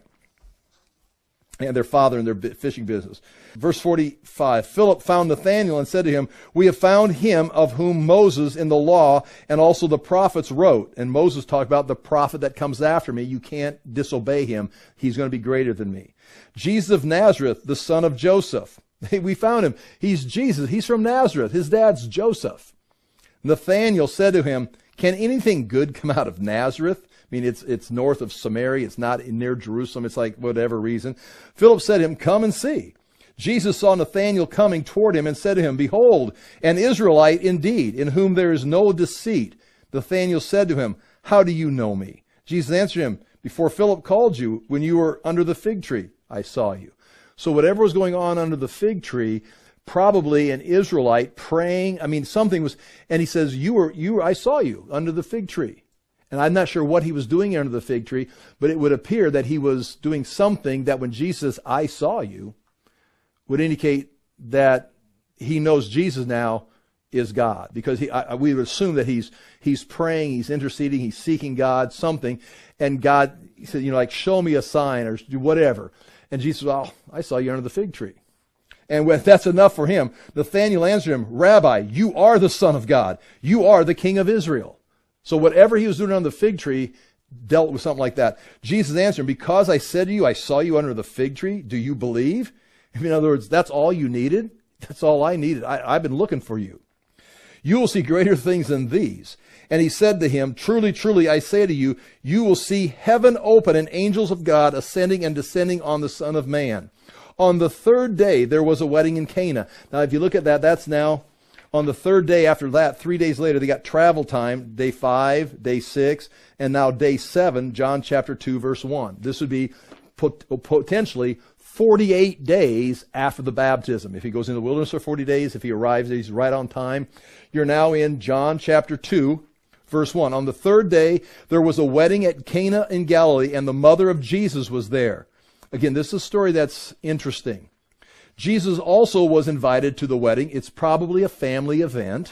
And their father in their fishing business. Verse forty-five, Philip found Nathanael and said to him, "We have found him of whom Moses in the law and also the prophets wrote." And Moses talked about the prophet that comes after me. You can't disobey him. He's going to be greater than me. Jesus of Nazareth, the son of Joseph. We found him. He's Jesus. He's from Nazareth. His dad's Joseph. Nathanael said to him, "Can anything good come out of Nazareth?" I mean, it's it's north of Samaria. It's not near Jerusalem. It's like whatever reason. Philip said to him, "Come and see." Jesus saw Nathanael coming toward him and said to him, "Behold, an Israelite indeed, in whom there is no deceit." Nathanael said to him, "How do you know me?" Jesus answered him, "Before Philip called you, when you were under the fig tree, I saw you." So whatever was going on under the fig tree, probably an Israelite praying. I mean, something was, and he says, "You were, you were, I saw you under the fig tree." And I'm not sure what he was doing under the fig tree, but it would appear that he was doing something that when Jesus, "I saw you," would indicate that he knows Jesus now is God. Because he, I, we would assume that he's he's praying, he's interceding, he's seeking God, something. And God, he said, you know, like, "Show me a sign," or whatever. And Jesus said, "Oh, I saw you under the fig tree." And when that's enough for him, Nathanael answered him, "Rabbi, you are the Son of God. You are the King of Israel." So whatever he was doing on the fig tree dealt with something like that. Jesus answered him, "Because I said to you, I saw you under the fig tree, do you believe?" In other words, that's all you needed? That's all I needed. I, I've been looking for you. "You will see greater things than these." And he said to him, "Truly, truly, I say to you, you will see heaven open and angels of God ascending and descending on the Son of Man." On the third day, there was a wedding in Cana. Now, if you look at that, that's now on the third day after that, three days later, they got travel time, day five, day six, and now day seven, John chapter two, verse one. This would be pot- potentially forty-eight days after the baptism. If he goes in the wilderness for forty days, if he arrives, he's right on time. You're now in John chapter two, verse one. On the third day, there was a wedding at Cana in Galilee, and the mother of Jesus was there. Again, this is a story that's interesting. Jesus also was invited to the wedding. It's probably a family event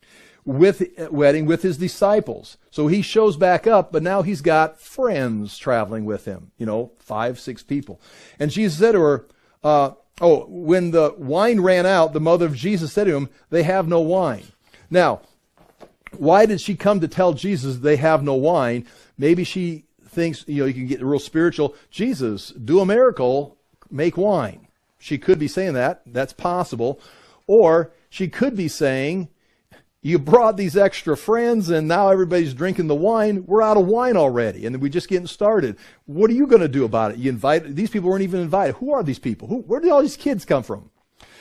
with wedding with his disciples. So he shows back up, but now he's got friends traveling with him, you know, five, six people. And Jesus said to her, uh, oh, when the wine ran out, the mother of Jesus said to him, "They have no wine." Now, why did she come to tell Jesus they have no wine? Maybe she thinks, you know, you can get real spiritual. Jesus, do a miracle, make wine. She could be saying that. That's possible. Or she could be saying, "You brought these extra friends and now everybody's drinking the wine. We're out of wine already and we're just getting started. What are you going to do about it?" You invite, these people weren't even invited. Who are these people? Who, where did all these kids come from?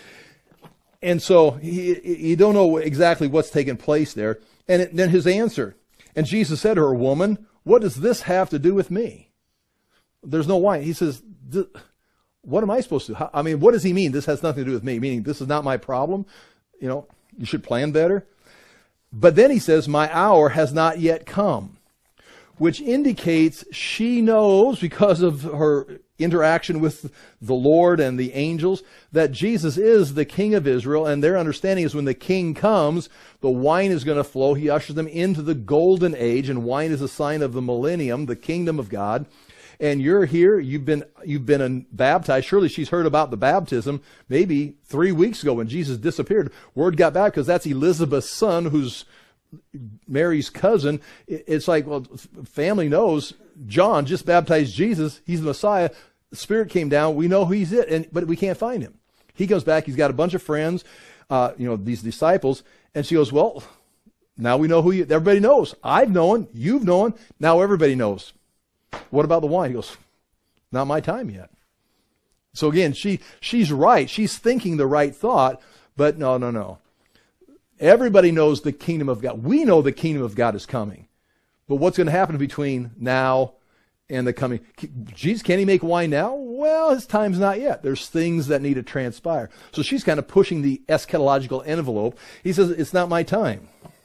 And so he, you don't know exactly what's taking place there. And it, then his answer. And Jesus said to her, "Woman, what does this have to do with me? There's no wine." He says, "What am I supposed to do?" I mean, what does he mean? This has nothing to do with me. Meaning, this is not my problem. You know, you should plan better. But then he says, "My hour has not yet come," which indicates she knows, because of her interaction with the Lord and the angels, that Jesus is the King of Israel. And their understanding is when the King comes, the wine is going to flow. He ushers them into the golden age, and wine is a sign of the millennium, the kingdom of God. and you're here, you've been, you've been baptized. Surely she's heard about the baptism maybe three weeks ago when Jesus disappeared. Word got back because that's Elizabeth's son, who's Mary's cousin. It's like, well, family knows John just baptized Jesus. He's the Messiah. The Spirit came down. We know who he's it, and, but we can't find him. He goes back. He's got a bunch of friends, uh, you know, these disciples. And she goes, well, now we know who you, everybody knows. I've known, you've known, now everybody knows. What about the wine? He goes, not my time yet. So again, she she's right. She's thinking the right thought, but no, no, no. Everybody knows the kingdom of God. We know the kingdom of God is coming. But what's going to happen between now and the coming? Jesus, can he make wine now? Well, his time's not yet. There's things that need to transpire. So she's kind of pushing the eschatological envelope. He says, it's not my time.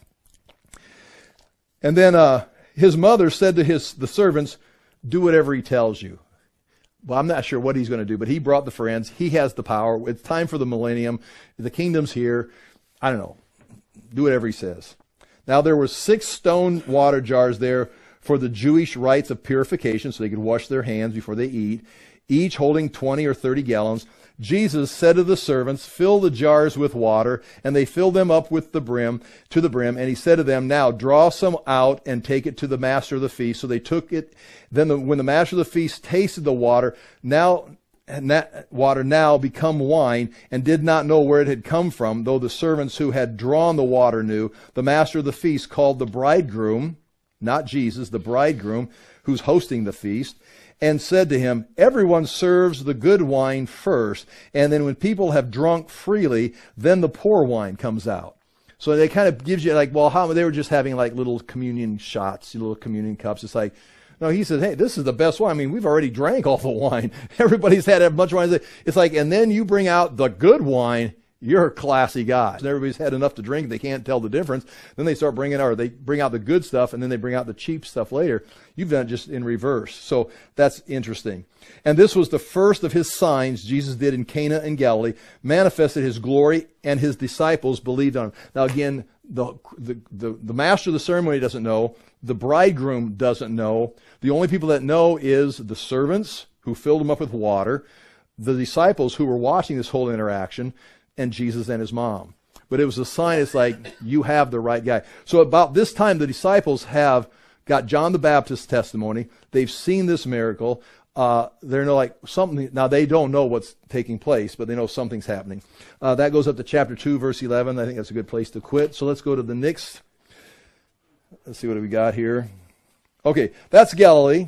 And then uh, his mother said to his the servants, do whatever he tells you. Well, I'm not sure what he's going to do, but he brought the friends. He has the power. It's time for the millennium. The kingdom's here. I don't know. Do whatever he says. Now, there were six stone water jars there for the Jewish rites of purification, so they could wash their hands before they eat, each holding twenty or thirty gallons. Jesus said to the servants, fill the jars with water, and they filled them up with the brim, to the brim. And he said to them, now draw some out and take it to the master of the feast. So they took it. Then the, when the master of the feast tasted the water, now, and that water now become wine, and did not know where it had come from, though the servants who had drawn the water knew, the master of the feast called the bridegroom, not Jesus, the bridegroom, who's hosting the feast, and said to him, everyone serves the good wine first, and then when people have drunk freely, then the poor wine comes out. So it kind of gives you like, well, how they were just having like little communion shots, little communion cups. It's like, no, he says, hey, this is the best wine. I mean, we've already drank all the wine. Everybody's had a bunch of wine. It's like, and then you bring out the good wine. You're a classy guy. And everybody's had enough to drink. They can't tell the difference. Then they start bringing, or they bring out the good stuff, and then they bring out the cheap stuff later. You've done it just in reverse. So that's interesting. And this was the first of his signs Jesus did in Cana in Galilee, manifested his glory, and his disciples believed on him. Now again, the, the, the, the master of the ceremony doesn't know. The bridegroom doesn't know. The only people that know is the servants who filled him up with water, the disciples who were watching this whole interaction, and Jesus and his mom. But it was a sign. It's like, you have the right guy. So about this time, the disciples have got John the Baptist's testimony. They've seen this miracle. Uh, they're like something. Now they don't know what's taking place, but they know something's happening. Uh, that goes up to chapter two, verse eleven. I think that's a good place to quit. So let's go to the next. Let's see what we got here. Okay, that's Galilee.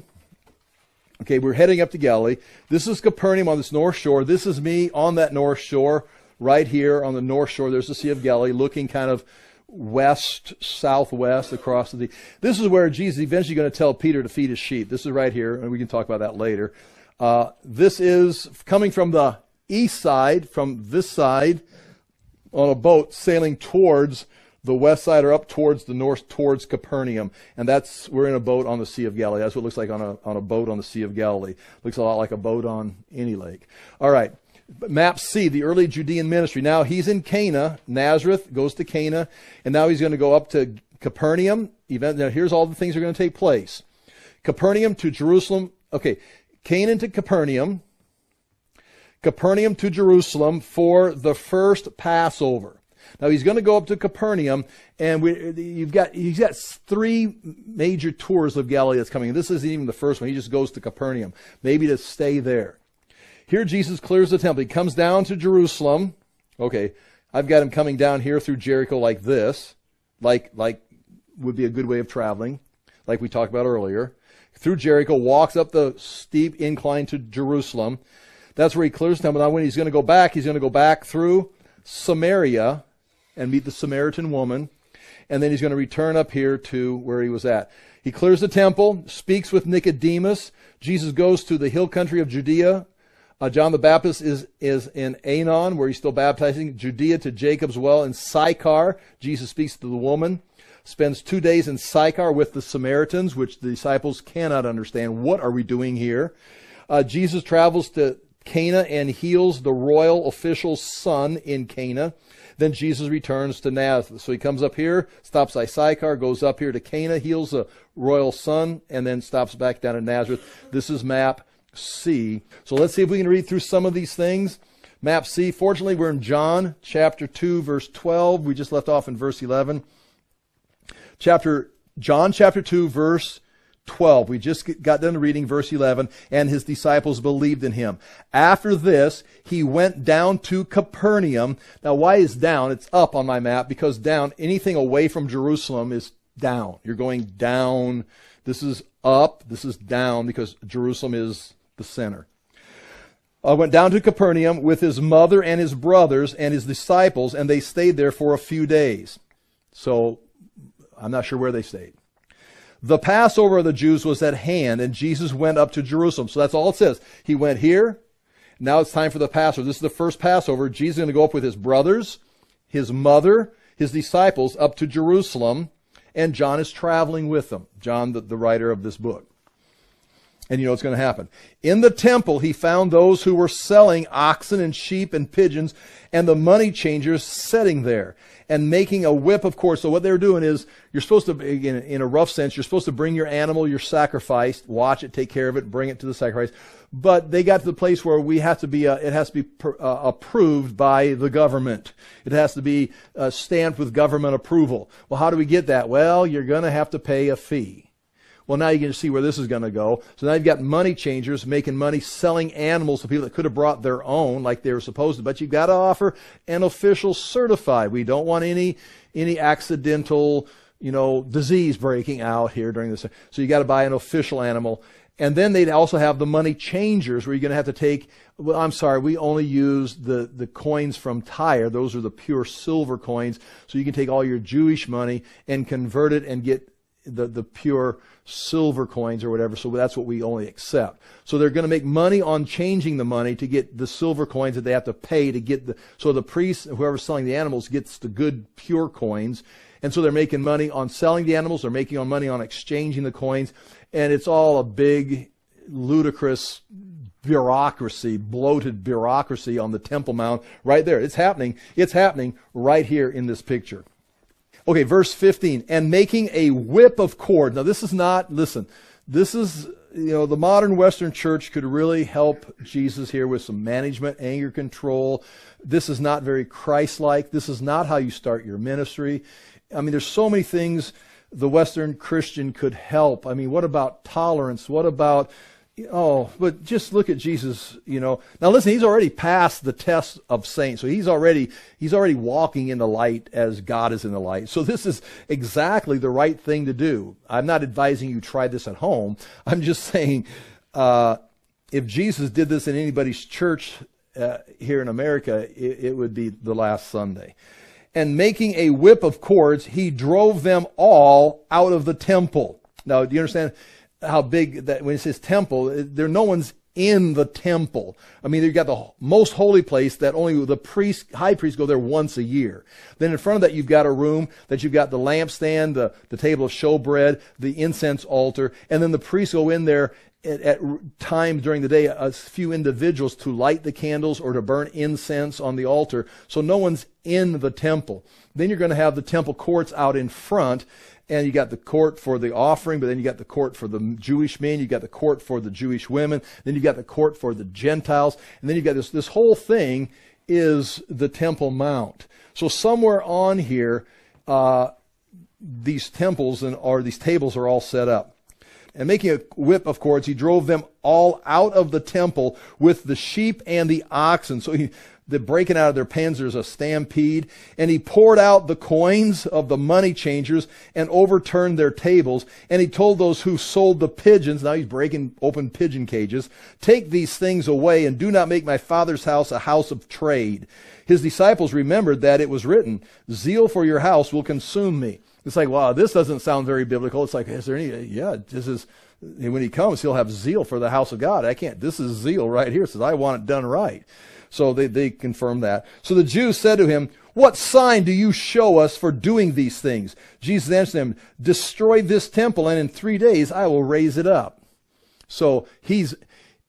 Okay, we're heading up to Galilee. This is Capernaum on this north shore. This is me on that north shore. Right here on the north shore, there's the Sea of Galilee, looking kind of west, southwest across the... This is where Jesus is eventually going to tell Peter to feed his sheep. This is right here, and we can talk about that later. Uh, this is coming from the east side, from this side, on a boat sailing towards the west side, or up towards the north, towards Capernaum. And that's, we're in a boat on the Sea of Galilee. That's what it looks like on a, on a boat on the Sea of Galilee. Looks a lot like a boat on any lake. All right. Map C, the early Judean ministry. Now he's in Cana, Nazareth, goes to Cana, and now he's going to go up to Capernaum. Event. Now here's all the things that are going to take place. Capernaum to Jerusalem. Okay, Cana to Capernaum. Capernaum to Jerusalem for the first Passover. Now he's going to go up to Capernaum, and we, you've got he's got three major tours of Galilee that's coming. This isn't even the first one. He just goes to Capernaum, maybe to stay there. Here Jesus clears the temple. He comes down to Jerusalem. Okay, I've got him coming down here through Jericho like this, like like would be a good way of traveling, like we talked about earlier. Through Jericho, walks up the steep incline to Jerusalem. That's where he clears the temple. Now when he's going to go back, he's going to go back through Samaria and meet the Samaritan woman. And then he's going to return up here to where he was at. He clears the temple, speaks with Nicodemus. Jesus goes to the hill country of Judea. Uh, John the Baptist is, is in Aenon, where he's still baptizing. Judea to Jacob's well. In Sychar, Jesus speaks to the woman. Spends two days in Sychar with the Samaritans, which the disciples cannot understand. What are we doing here? Uh, Jesus travels to Cana and heals the royal official's son in Cana. Then Jesus returns to Nazareth. So he comes up here, stops at Sychar, goes up here to Cana, heals the royal son, and then stops back down in Nazareth. This is map C. So let's see if we can read through some of these things. Map C, fortunately, we're in John chapter two, verse twelve. We just left off in verse eleven. Chapter John chapter two, verse twelve. We just got done reading verse eleven. And his disciples believed in him. After this, he went down to Capernaum. Now, why is down? It's up on my map, because down, anything away from Jerusalem is down. You're going down. This is up. This is down, because Jerusalem is the center. Uh, went down to Capernaum with his mother and his brothers and his disciples, and they stayed there for a few days. So, I'm not sure where they stayed. The Passover of the Jews was at hand, and Jesus went up to Jerusalem. So that's all it says. He went here. Now it's time for the Passover. This is the first Passover. Jesus is going to go up with his brothers, his mother, his disciples up to Jerusalem, and John is traveling with them. John, the, the writer of this book. And you know what's going to happen. In the temple, he found those who were selling oxen and sheep and pigeons, and the money changers sitting there and making a whip of cords. So what they're doing is, you're supposed to, in, in a rough sense, you're supposed to bring your animal, your sacrifice, watch it, take care of it, bring it to the sacrifice. But they got to the place where we have to be, uh, it has to be per, uh, approved by the government. It has to be uh, stamped with government approval. Well, how do we get that? Well, you're going to have to pay a fee. Well, now you can see where this is going to go. So now you've got money changers making money selling animals to people that could have brought their own like they were supposed to. But you've got to offer an official certified. We don't want any any accidental, you know, disease breaking out here during this. So you got to buy an official animal. And then they'd also have the money changers where you're going to have to take, well, I'm sorry, we only use the, the coins from Tyre. Those are the pure silver coins. So you can take all your Jewish money and convert it and get the, the pure silver coins or whatever. So that's what we only accept. So they're going to make money on changing the money to get the silver coins that they have to pay to get the, so the priest, whoever's selling the animals, gets the good pure coins. And so they're making money on selling the animals. They're making on money on exchanging the coins. And it's all a big, ludicrous bureaucracy, bloated bureaucracy on the Temple Mount right there. It's happening. It's happening right here in this picture. Okay, verse fifteen, and making a whip of cord. Now this is not, listen, this is, you know, the modern Western church could really help Jesus here with some management, anger control. This is not very Christ-like. This is not how you start your ministry. I mean, there's so many things the Western Christian could help. I mean, what about tolerance? What about, oh, but just look at Jesus, you know. Now listen, he's already passed the test of saints. So he's already, he's already walking in the light as God is in the light. So this is exactly the right thing to do. I'm not advising you try this at home. I'm just saying, uh, if Jesus did this in anybody's church uh, here in America, it, it would be the last Sunday. And making a whip of cords, he drove them all out of the temple. Now, do you understand how big that, when it says temple, there no one's in the temple. I mean, you've got the most holy place that only the priest, high priest go there once a year. Then in front of that, you've got a room that you've got the lampstand, the, the table of showbread, the incense altar, and then the priests go in there at, at times during the day, a few individuals to light the candles or to burn incense on the altar. So no one's in the temple. Then you're going to have the temple courts out in front. And you got the court for the offering, but then you got the court for the Jewish men, you got the court for the Jewish women, then you got the court for the Gentiles, and then you got this, this whole thing is the Temple Mount. So somewhere on here, uh, these temples and or these tables are all set up. And making a whip of cords, he drove them all out of the temple with the sheep and the oxen. So he, the breaking out of their pens, there's a stampede. And he poured out the coins of the money changers and overturned their tables. And he told those who sold the pigeons, now he's breaking open pigeon cages, take these things away and do not make my Father's house a house of trade. His disciples remembered that it was written, zeal for your house will consume me. It's like, wow, this doesn't sound very biblical. It's like, is there any, yeah, this is, when he comes, he'll have zeal for the house of God. I can't, this is zeal right here. It says, I want it done right. So they, they confirm that. So the Jews said to him, what sign do you show us for doing these things? Jesus answered them, destroy this temple, and in three days I will raise it up. So he's,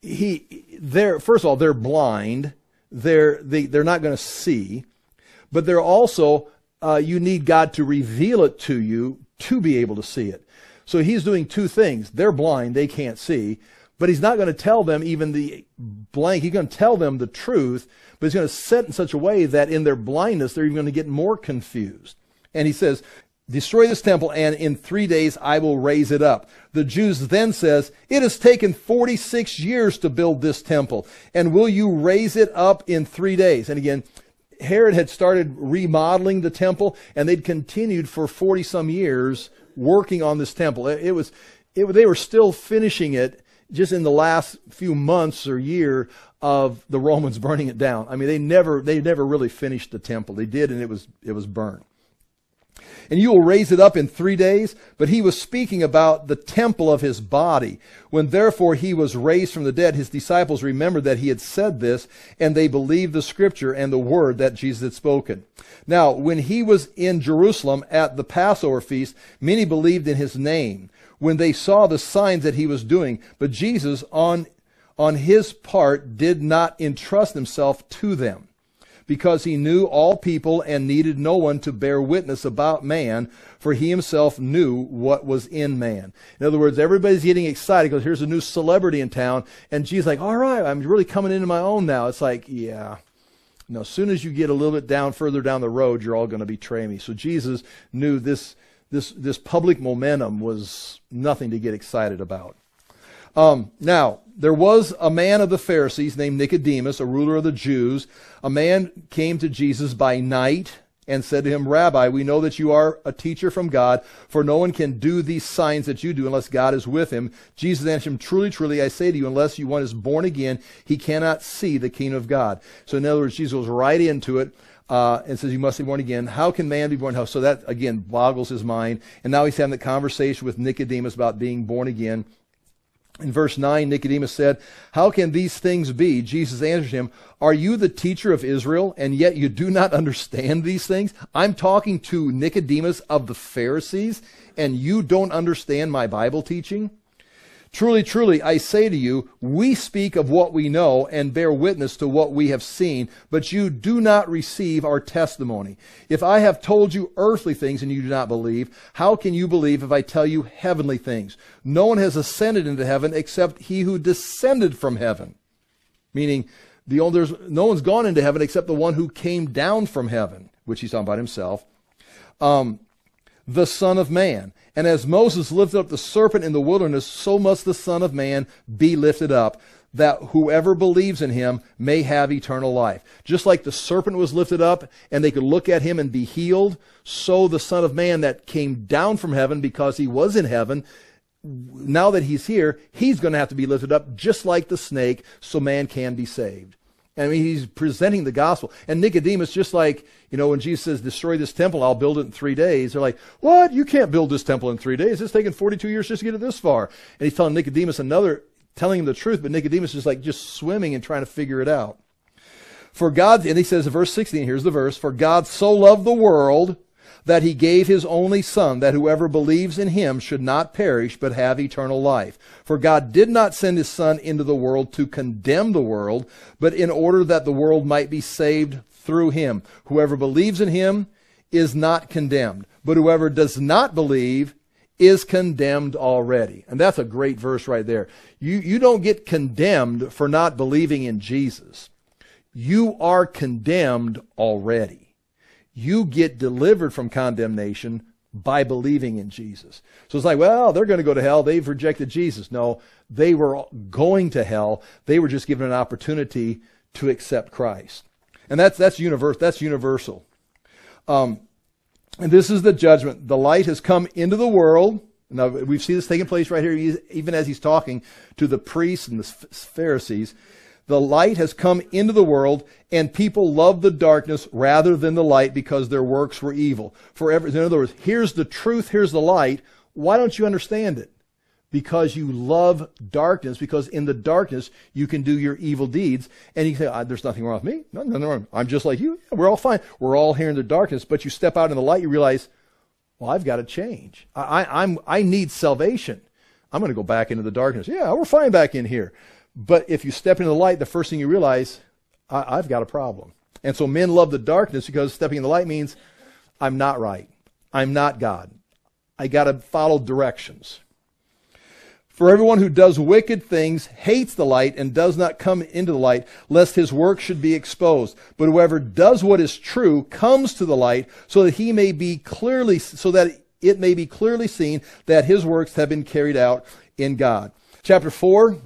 he, they're, first of all, they're blind. They're, they, they're not going to see. But they're also, uh, you need God to reveal it to you to be able to see it. So he's doing two things. They're blind, they can't see. But he's not going to tell them even the blank. He's going to tell them the truth, but he's going to set it in such a way that in their blindness, they're even going to get more confused. And he says, destroy this temple, and in three days I will raise it up. The Jews then says, it has taken forty-six years to build this temple, and will you raise it up in three days? And again, Herod had started remodeling the temple, and they'd continued for forty some years working on this temple. It, it was, it, they were still finishing it just in the last few months or year of the Romans burning it down. I mean, they never, they never really finished the temple. They did, and it was, it was burned. And you will raise it up in three days. But he was speaking about the temple of his body. When therefore he was raised from the dead, his disciples remembered that he had said this, and they believed the scripture and the word that Jesus had spoken. Now, when he was in Jerusalem at the Passover feast, many believed in his name, when they saw the signs that he was doing. But Jesus, on, on his part, did not entrust himself to them, because he knew all people and needed no one to bear witness about man, for he himself knew what was in man. In other words, everybody's getting excited because here's a new celebrity in town, and Jesus is like, all right, I'm really coming into my own now. It's like, yeah. No, as soon as you get a little bit down, further down the road, you're all going to betray me. So Jesus knew this This, this public momentum was nothing to get excited about. Um, now, there was a man of the Pharisees named Nicodemus, a ruler of the Jews. A man came to Jesus by night and said to him, Rabbi, we know that you are a teacher from God, for no one can do these signs that you do unless God is with him. Jesus answered him, truly, truly, I say to you, unless you one is born again, he cannot see the kingdom of God. So in other words, Jesus goes right into it. Uh, and says, you must be born again. How can man be born? How? So that, again, boggles his mind. And now he's having the conversation with Nicodemus about being born again. In verse nine, Nicodemus said, how can these things be? Jesus answered him, are you the teacher of Israel, and yet you do not understand these things? I'm talking to Nicodemus of the Pharisees, and you don't understand my Bible teaching? Truly, truly, I say to you, we speak of what we know and bear witness to what we have seen, but you do not receive our testimony. If I have told you earthly things and you do not believe, how can you believe if I tell you heavenly things? No one has ascended into heaven except he who descended from heaven. Meaning, the old, there's, no one's gone into heaven except the one who came down from heaven, which he's talking about himself. Um, the Son of Man. And as Moses lifted up the serpent in the wilderness, so must the Son of Man be lifted up, that whoever believes in him may have eternal life. Just like the serpent was lifted up and they could look at him and be healed, so the Son of Man that came down from heaven because he was in heaven, now that he's here, he's going to have to be lifted up just like the snake so man can be saved. I mean, he's presenting the gospel. And Nicodemus, just like, you know, when Jesus says, destroy this temple, I'll build it in three days. They're like, what? You can't build this temple in three days. It's taken forty-two years just to get it this far. And he's telling Nicodemus another, telling him the truth, but Nicodemus is like just swimming and trying to figure it out. For God, and he says in verse sixteen, here's the verse, for God so loved the world that he gave his only Son, that whoever believes in him should not perish, but have eternal life. For God did not send his Son into the world to condemn the world, but in order that the world might be saved through him. Whoever believes in him is not condemned, but whoever does not believe is condemned already. And that's a great verse right there. You, you don't get condemned for not believing in Jesus. You are condemned already. You get delivered from condemnation by believing in Jesus. So it's like, well, they're going to go to hell. They've rejected Jesus. No, they were going to hell. They were just given an opportunity to accept Christ. And that's, that's, universe, that's universal. Um, and this is the judgment. The light has come into the world. Now, we see this taking place right here, even as he's talking to the priests and the Pharisees. The light has come into the world, and people love the darkness rather than the light because their works were evil. For every, in other words, here's the truth, here's the light. Why don't you understand it? Because you love darkness, because in the darkness you can do your evil deeds. And you say, ah, there's nothing wrong with me. No, nothing wrong. I'm just like you. Yeah, we're all fine. We're all here in the darkness. But you step out in the light, you realize, well, I've got to change. I, I, I'm, I need salvation. I'm going to go back into the darkness. Yeah, we're fine back in here. But if you step into the light, the first thing you realize, I, I've got a problem. And so men love the darkness because stepping in the light means I'm not right. I'm not God. I got to follow directions. For everyone who does wicked things hates the light and does not come into the light, lest his work should be exposed. But whoever does what is true comes to the light, so that he may be clearly, so that it may be clearly seen that his works have been carried out in God. Chapter four.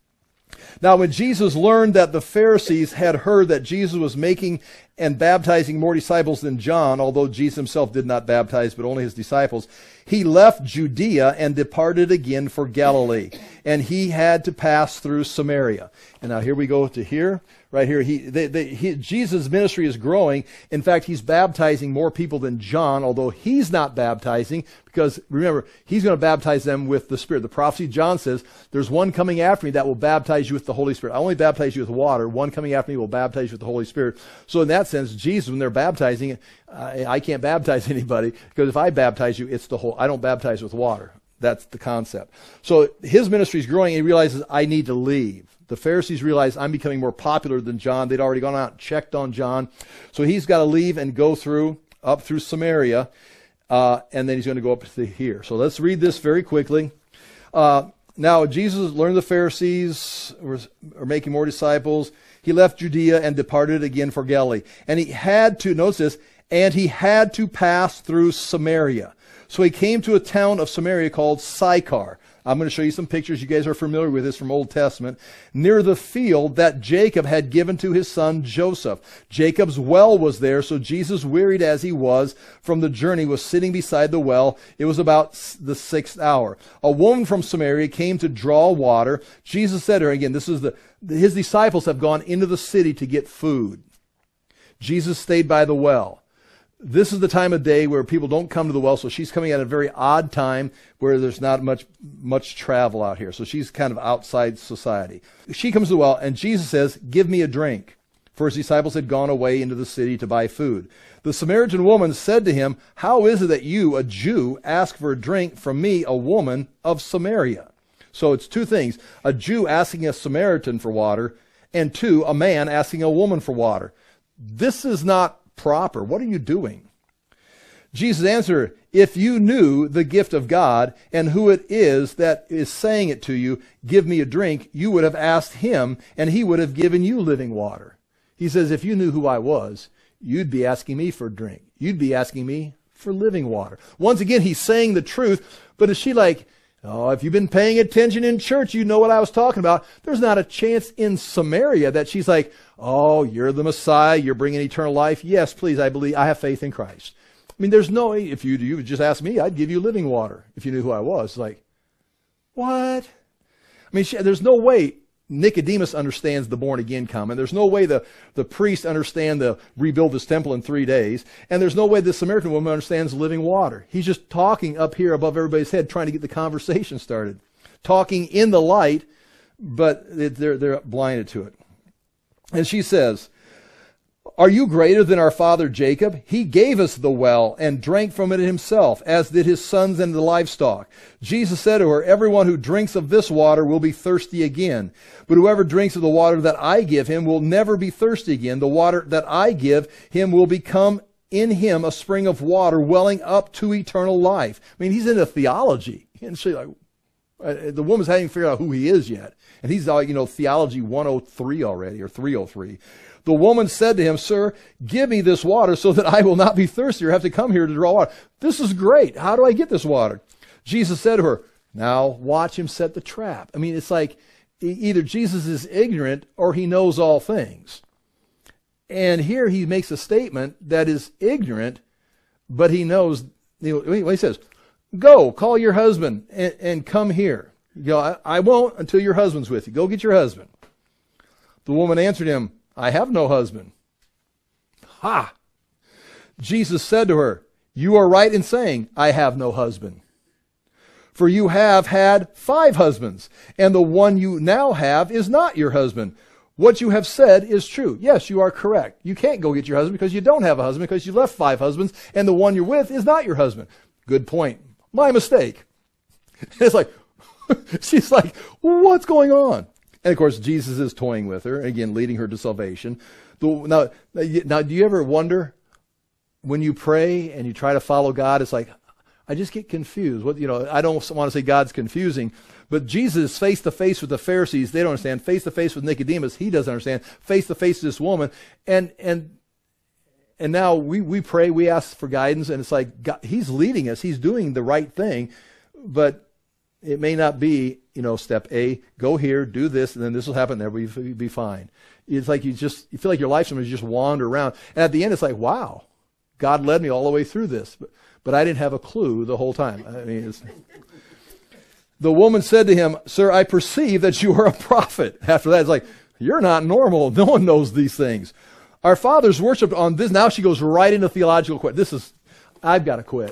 Now when Jesus learned that the Pharisees had heard that Jesus was making and baptizing more disciples than John, although Jesus himself did not baptize, but only his disciples, he left Judea and departed again for Galilee. And he had to pass through Samaria. And now here we go to here. Right here, he, they, they, he, Jesus' ministry is growing. In fact, he's baptizing more people than John, although he's not baptizing, because remember, he's going to baptize them with the Spirit. The prophecy John says, there's one coming after me that will baptize you with the Holy Spirit. I only baptize you with water. One coming after me will baptize you with the Holy Spirit. So in that sense, Jesus, when they're baptizing, I, I can't baptize anybody, because if I baptize you, it's the whole, I don't baptize with water. That's the concept. So his ministry is growing, and he realizes, I need to leave. The Pharisees realize I'm becoming more popular than John. They'd already gone out and checked on John. So he's got to leave and go through, up through Samaria, uh, and then he's going to go up to here. So let's read this very quickly. Uh, now, Jesus learned the Pharisees were, were making more disciples. He left Judea and departed again for Galilee. And he had to, notice this, and he had to pass through Samaria. So he came to a town of Samaria called Sychar. I'm going to show you some pictures. You guys are familiar with this from Old Testament. Near the field that Jacob had given to his son Joseph. Jacob's well was there, so Jesus, wearied as he was from the journey, was sitting beside the well. It was about the sixth hour. A woman from Samaria came to draw water. Jesus said to her, again, this is the, his disciples have gone into the city to get food. Jesus stayed by the well. This is the time of day where people don't come to the well, so she's coming at a very odd time where there's not much much travel out here. So she's kind of outside society. She comes to the well, and Jesus says, give me a drink. For his disciples had gone away into the city to buy food. The Samaritan woman said to him, how is it that you, a Jew, ask for a drink from me, a woman of Samaria? So it's two things. A Jew asking a Samaritan for water, and two, a man asking a woman for water. This is not proper. What are you doing? Jesus answered, if you knew the gift of God and who it is that is saying it to you, give me a drink, you would have asked him and he would have given you living water. He says, if you knew who I was, you'd be asking me for a drink. You'd be asking me for living water. Once again, he's saying the truth, but is she like, oh, if you've been paying attention in church, you know what I was talking about. There's not a chance in Samaria that she's like, oh, you're the Messiah, you're bringing eternal life. Yes, please, I believe, I have faith in Christ. I mean, there's no, if you, you would just ask me, I'd give you living water if you knew who I was. Like, what? I mean, she, there's no way Nicodemus understands the born again comment. There's no way the, the priest understands the rebuild this temple in three days. And there's no way the Samaritan woman understands living water. He's just talking up here above everybody's head, trying to get the conversation started. Talking in the light, but they're, they're blinded to it. And she says, are you greater than our father Jacob? He gave us the well and drank from it himself, as did his sons and the livestock. Jesus said to her, everyone who drinks of this water will be thirsty again. But whoever drinks of the water that I give him will never be thirsty again. The water that I give him will become in him a spring of water welling up to eternal life. I mean, he's into theology. And she's like, the woman's hadn't figured out who he is yet. And he's, you know, theology one oh three already, or three oh three. The woman said to him, sir, give me this water so that I will not be thirsty or have to come here to draw water. This is great. How do I get this water? Jesus said to her, now watch him set the trap. I mean, it's like either Jesus is ignorant or he knows all things. And here he makes a statement that is ignorant, but he knows, you know, he says, go, call your husband and, and come here. You go, I, I won't until your husband's with you. Go get your husband. The woman answered him, I have no husband. Ha! Jesus said to her, you are right in saying, I have no husband. For you have had five husbands, and the one you now have is not your husband. What you have said is true. Yes, you are correct. You can't go get your husband because you don't have a husband, because you left five husbands, and the one you're with is not your husband. Good point. My mistake. It's like, she's like, what's going on? And of course, Jesus is toying with her, again, leading her to salvation. Now, now, do you ever wonder when you pray and you try to follow God, it's like, I just get confused. What, you know, I don't want to say God's confusing, but Jesus is face to face with the Pharisees. They don't understand. Face to face with Nicodemus. He doesn't understand. Face to face with this woman. And, and, and now we, we pray, we ask for guidance, and it's like, God, he's leading us. He's doing the right thing, but it may not be, you know, step A, go here, do this, and then this will happen there, we'll be fine. It's like you just, you feel like your life sometimes just wander around. And at the end, it's like, wow, God led me all the way through this. But, but I didn't have a clue the whole time. I mean, it's, the woman said to him, "Sir, I perceive that you are a prophet." After that, it's like, you're not normal. No one knows these things. Our fathers worshipped on this. Now she goes right into theological quit. This is, I've got to quit.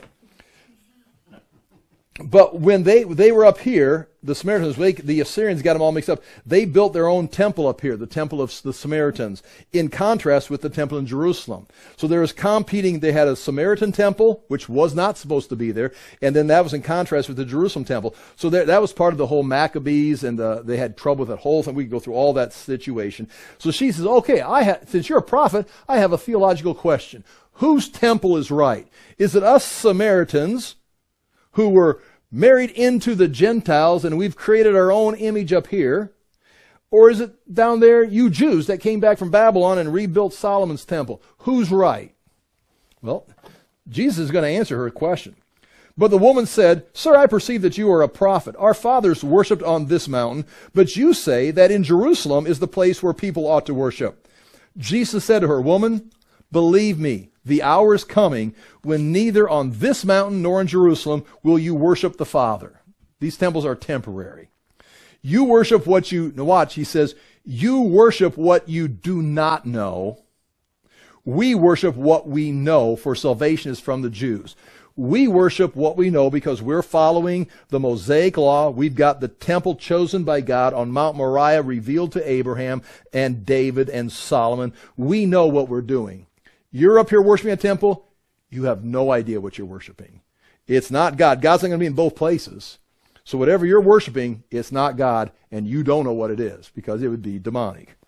But when they they were up here, the Samaritans, they, the Assyrians got them all mixed up. They built their own temple up here, the temple of the Samaritans, in contrast with the temple in Jerusalem. So there was competing. They had a Samaritan temple, which was not supposed to be there, and then that was in contrast with the Jerusalem temple. So there, that was part of the whole Maccabees, and the, they had trouble with that whole thing. We could go through all that situation. So she says, okay, I ha- since you're a prophet, I have a theological question. Whose temple is right? Is it us Samaritans, who were married into the Gentiles and we've created our own image up here? Or is it down there, you Jews that came back from Babylon and rebuilt Solomon's temple? Who's right? Well, Jesus is going to answer her question. But the woman said, "Sir, I perceive that you are a prophet. Our fathers worshipped on this mountain, but you say that in Jerusalem is the place where people ought to worship." Jesus said to her, "Woman, believe me, the hour is coming when neither on this mountain nor in Jerusalem will you worship the Father." These temples are temporary. You worship what you, now watch, he says, you worship what you do not know. We worship what we know, for salvation is from the Jews. We worship what we know because we're following the Mosaic law. We've got the temple chosen by God on Mount Moriah, revealed to Abraham and David and Solomon. We know what we're doing. You're up here worshiping a temple, you have no idea what you're worshiping. It's not God. God's not going to be in both places. So whatever you're worshiping, it's not God, and you don't know what it is, because it would be demonic.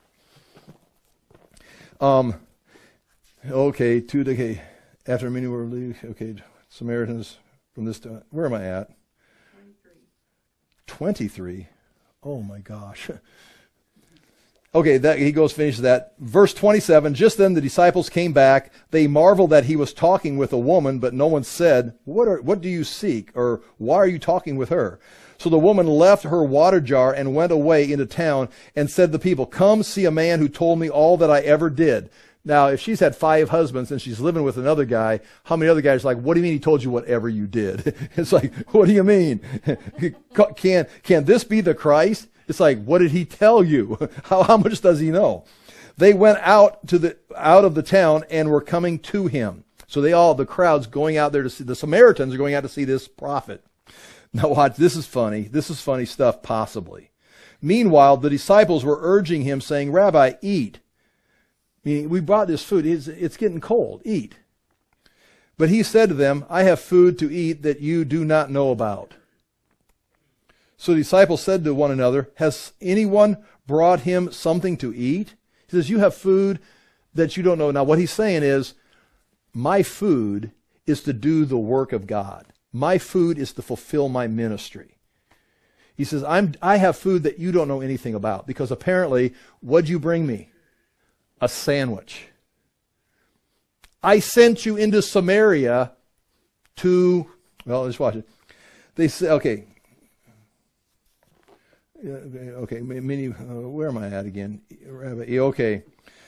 Um, okay, two decades after many were leaving, okay, Samaritans from this time. Where am I at? twenty-three. twenty-three? Oh my gosh. Okay, that, he goes, finishes that. Verse twenty-seven, just then the disciples came back. They marveled that he was talking with a woman, but no one said, what, are, what do you seek? Or why are you talking with her? So the woman left her water jar and went away into town and said to the people, "Come see a man who told me all that I ever did." Now, if she's had five husbands and she's living with another guy, how many other guys are like, "What do you mean he told you whatever you did?" It's like, what do you mean? Can, can this be the Christ? It's like, what did he tell you? How, how much does he know? They went out to the out of the town and were coming to him. So they all, the crowd's going out there to see, the Samaritans are going out to see this prophet. Now watch, this is funny. This is funny stuff, possibly. Meanwhile, the disciples were urging him, saying, "Rabbi, eat." Meaning, we brought this food. It's, it's getting cold. Eat. But he said to them, "I have food to eat that you do not know about." So the disciples said to one another, "Has anyone brought him something to eat?" He says, "You have food that you don't know." Now what he's saying is, my food is to do the work of God. My food is to fulfill my ministry. He says, I'm, I have food that you don't know anything about. Because apparently, what'd you bring me? A sandwich. I sent you into Samaria to, well, let's watch it. They say, okay. Okay, many, uh, where am I at again? Okay.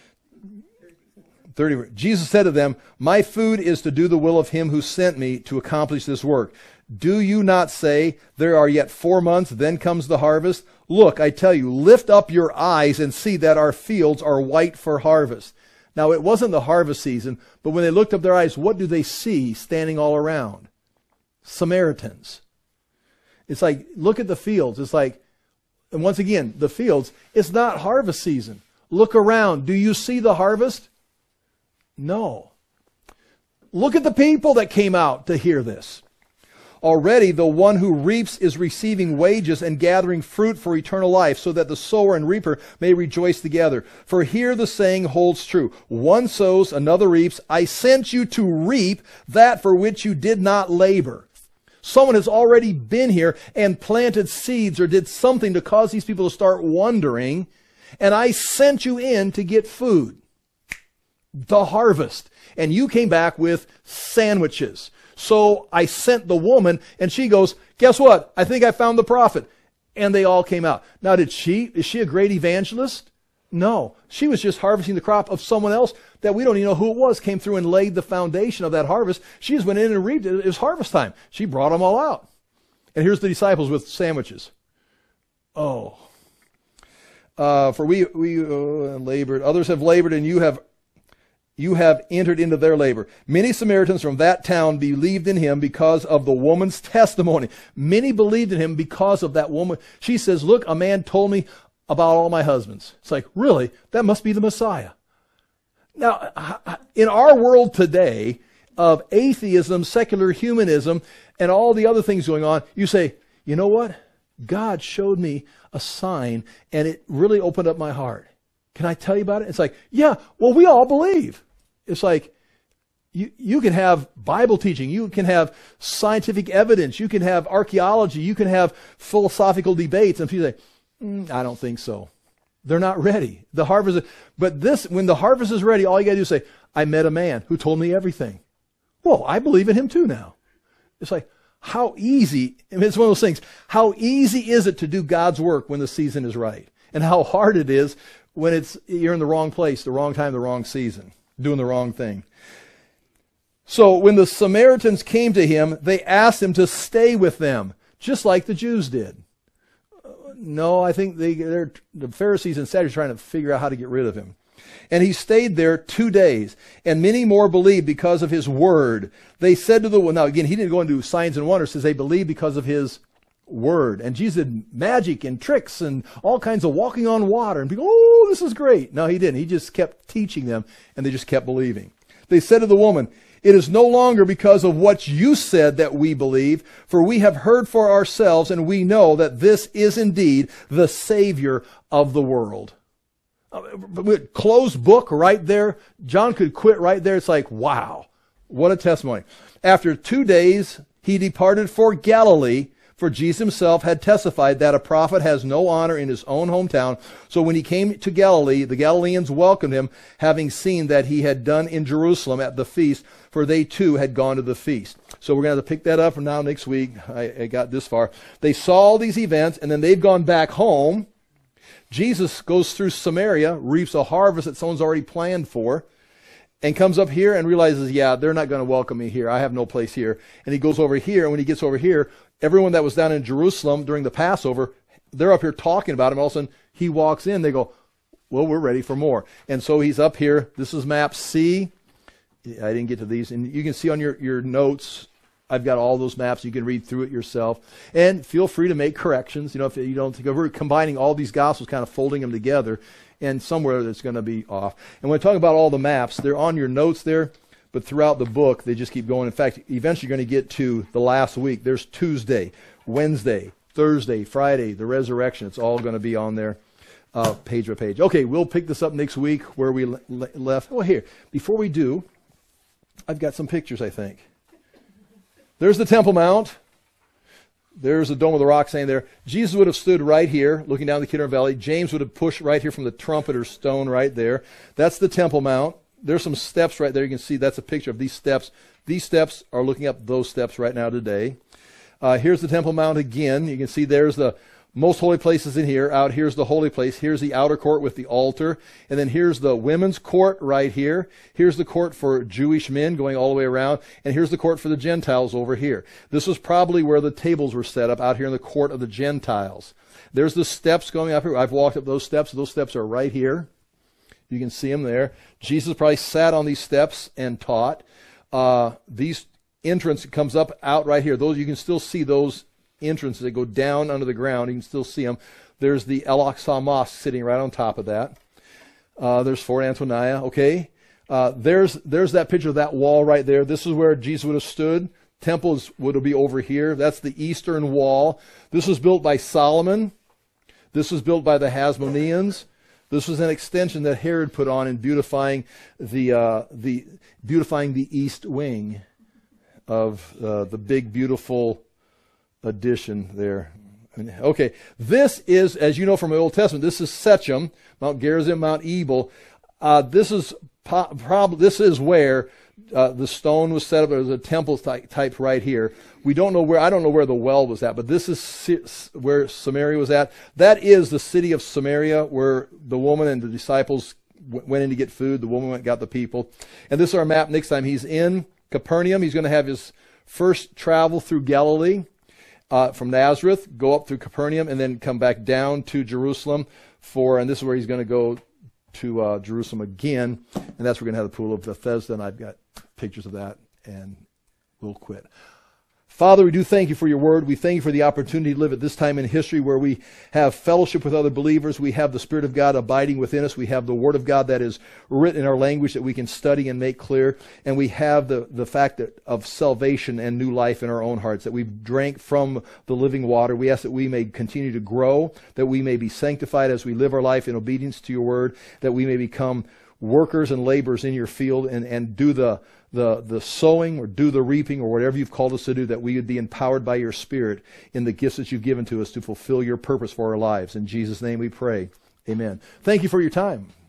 thirty. Jesus said to them, "My food is to do the will of him who sent me to accomplish this work. Do you not say, there are yet four months, then comes the harvest? Look, I tell you, lift up your eyes and see that our fields are white for harvest." Now, it wasn't the harvest season, but when they looked up their eyes, what do they see standing all around? Samaritans. It's like, look at the fields. It's like, and once again, the fields, it's not harvest season. Look around. Do you see the harvest? No. Look at the people that came out to hear this. Already the one who reaps is receiving wages and gathering fruit for eternal life, so that the sower and reaper may rejoice together. For here the saying holds true. One sows, another reaps. I sent you to reap that for which you did not labor. Someone has already been here and planted seeds or did something to cause these people to start wondering. And I sent you in to get food. The harvest. And you came back with sandwiches. So I sent the woman, and she goes, guess what? I think I found the prophet. And they all came out. Now, did she, is she a great evangelist? No. She was just harvesting the crop of someone else that we don't even know who it was, came through and laid the foundation of that harvest. She just went in and reaped it. It was harvest time. She brought them all out. And here's the disciples with sandwiches. Oh. Uh, for we, we uh, labored, others have labored, and you have You have entered into their labor. Many Samaritans from that town believed in him because of the woman's testimony. Many believed in him because of that woman. She says, look, a man told me about all my husbands. It's like, really? That must be the Messiah. Now, in our world today of atheism, secular humanism, and all the other things going on, you say, you know what? God showed me a sign, and it really opened up my heart. Can I tell you about it? It's like, yeah, well, we all believe. It's like, you, you can have Bible teaching, you can have scientific evidence, you can have archaeology, you can have philosophical debates, and people say, mm, I don't think so. They're not ready. The harvest is, but this, when the harvest is ready, all you got to do is say, I met a man who told me everything. Well, I believe in him too now. It's like, how easy, I mean, it's one of those things, how easy is it to do God's work when the season is right? And how hard it is when it's you're in the wrong place, the wrong time, the wrong season, doing the wrong thing. So when the Samaritans came to him, they asked him to stay with them, just like the Jews did. Uh, no, I think they, they're, the Pharisees and Sadducees are trying to figure out how to get rid of him. And he stayed there two days, and many more believed because of his word. They said to the one, now again, he didn't go into signs and wonders, says they believed because of his word. And Jesus did magic and tricks and all kinds of walking on water. And people, oh, this is great. No, he didn't. He just kept teaching them, and they just kept believing. They said to the woman, it is no longer because of what you said that we believe, for we have heard for ourselves, and we know that this is indeed the Savior of the world. Closed book right there. John could quit right there. It's like, wow, what a testimony. After two days, he departed for Galilee, for Jesus himself had testified that a prophet has no honor in his own hometown. So when he came to Galilee, the Galileans welcomed him, having seen that he had done in Jerusalem at the feast, for they too had gone to the feast. So we're going to have to pick that up from now next week. I, I got this far. They saw all these events, and then they've gone back home. Jesus goes through Samaria, reaps a harvest that someone's already planned for, and comes up here and realizes, yeah, they're not going to welcome me here. I have no place here. And he goes over here, and when he gets over here, everyone that was down in Jerusalem during the Passover, they're up here talking about him. All of a sudden, he walks in. They go, well, we're ready for more. And so he's up here. This is map C. I didn't get to these. And you can see on your, your notes, I've got all those maps. You can read through it yourself. And feel free to make corrections. You know, if you don't think, we're combining all these Gospels, kind of folding them together, and somewhere that's going to be off. And when I talk about all the maps, they're on your notes there, but throughout the book, they just keep going. In fact, eventually you're going to get to the last week. There's Tuesday, Wednesday, Thursday, Friday, the resurrection. It's all going to be on there, uh, page by page. Okay, we'll pick this up next week where we le- left. Oh, here, before we do, I've got some pictures, I think. There's the Temple Mount. There's the Dome of the Rock saying there. Jesus would have stood right here, looking down the Kidron Valley. James would have pushed right here from the trumpeter's stone right there. That's the Temple Mount. There's some steps right there. You can see that's a picture of these steps. These steps are looking up those steps right now today. Uh, here's the Temple Mount again. You can see there's the most holy places in here. Out here's the holy place. Here's the outer court with the altar. And then here's the women's court right here. Here's the court for Jewish men going all the way around. And here's the court for the Gentiles over here. This was probably where the tables were set up, out here in the court of the Gentiles. There's the steps going up here. I've walked up those steps. Those steps are right here. You can see them there. Jesus probably sat on these steps and taught. Uh, these entrance comes up out right here. Those you can still see those entrances that go down under the ground. You can still see them. There's the Al-Aqsa Mosque sitting right on top of that. Uh, there's Fort Antonia. Okay. Uh, there's there's that picture of that wall right there. This is where Jesus would have stood. temples would be over here. That's the eastern wall. This was built by Solomon. This was built by the Hasmoneans. This was an extension that Herod put on in beautifying the uh, the beautifying the east wing of uh, the big, beautiful addition there. Okay, this is, as you know from the Old Testament, this is Shechem, Mount Gerizim, Mount Ebal. Uh, this is po- prob- This is where uh, the stone was set up. There was a temple ty- type right here. We don't know where. I don't know where the well was at, but this is si- where Samaria was at. That is the city of Samaria, where the woman and the disciples w- went in to get food. The woman went and got the people. And this is our map. Next time he's in Capernaum, he's going to have his first travel through Galilee. Uh, from Nazareth, go up through Capernaum, and then come back down to Jerusalem for, and this is where he's going to go to uh, Jerusalem again, and that's where we're going to have the Pool of Bethesda, and I've got pictures of that, and we'll quit. Father, we do thank you for your word. We thank you for the opportunity to live at this time in history where we have fellowship with other believers. We have the Spirit of God abiding within us. We have the Word of God that is written in our language that we can study and make clear. And we have the, the fact that of salvation and new life in our own hearts, that we've drank from the living water. We ask that we may continue to grow, that we may be sanctified as we live our life in obedience to your word, that we may become workers and laborers in your field and, and do the the the sowing or do the reaping or whatever you've called us to do, that we would be empowered by your Spirit in the gifts that you've given to us to fulfill your purpose for our lives. In Jesus' name we pray. Amen. Thank you for your time.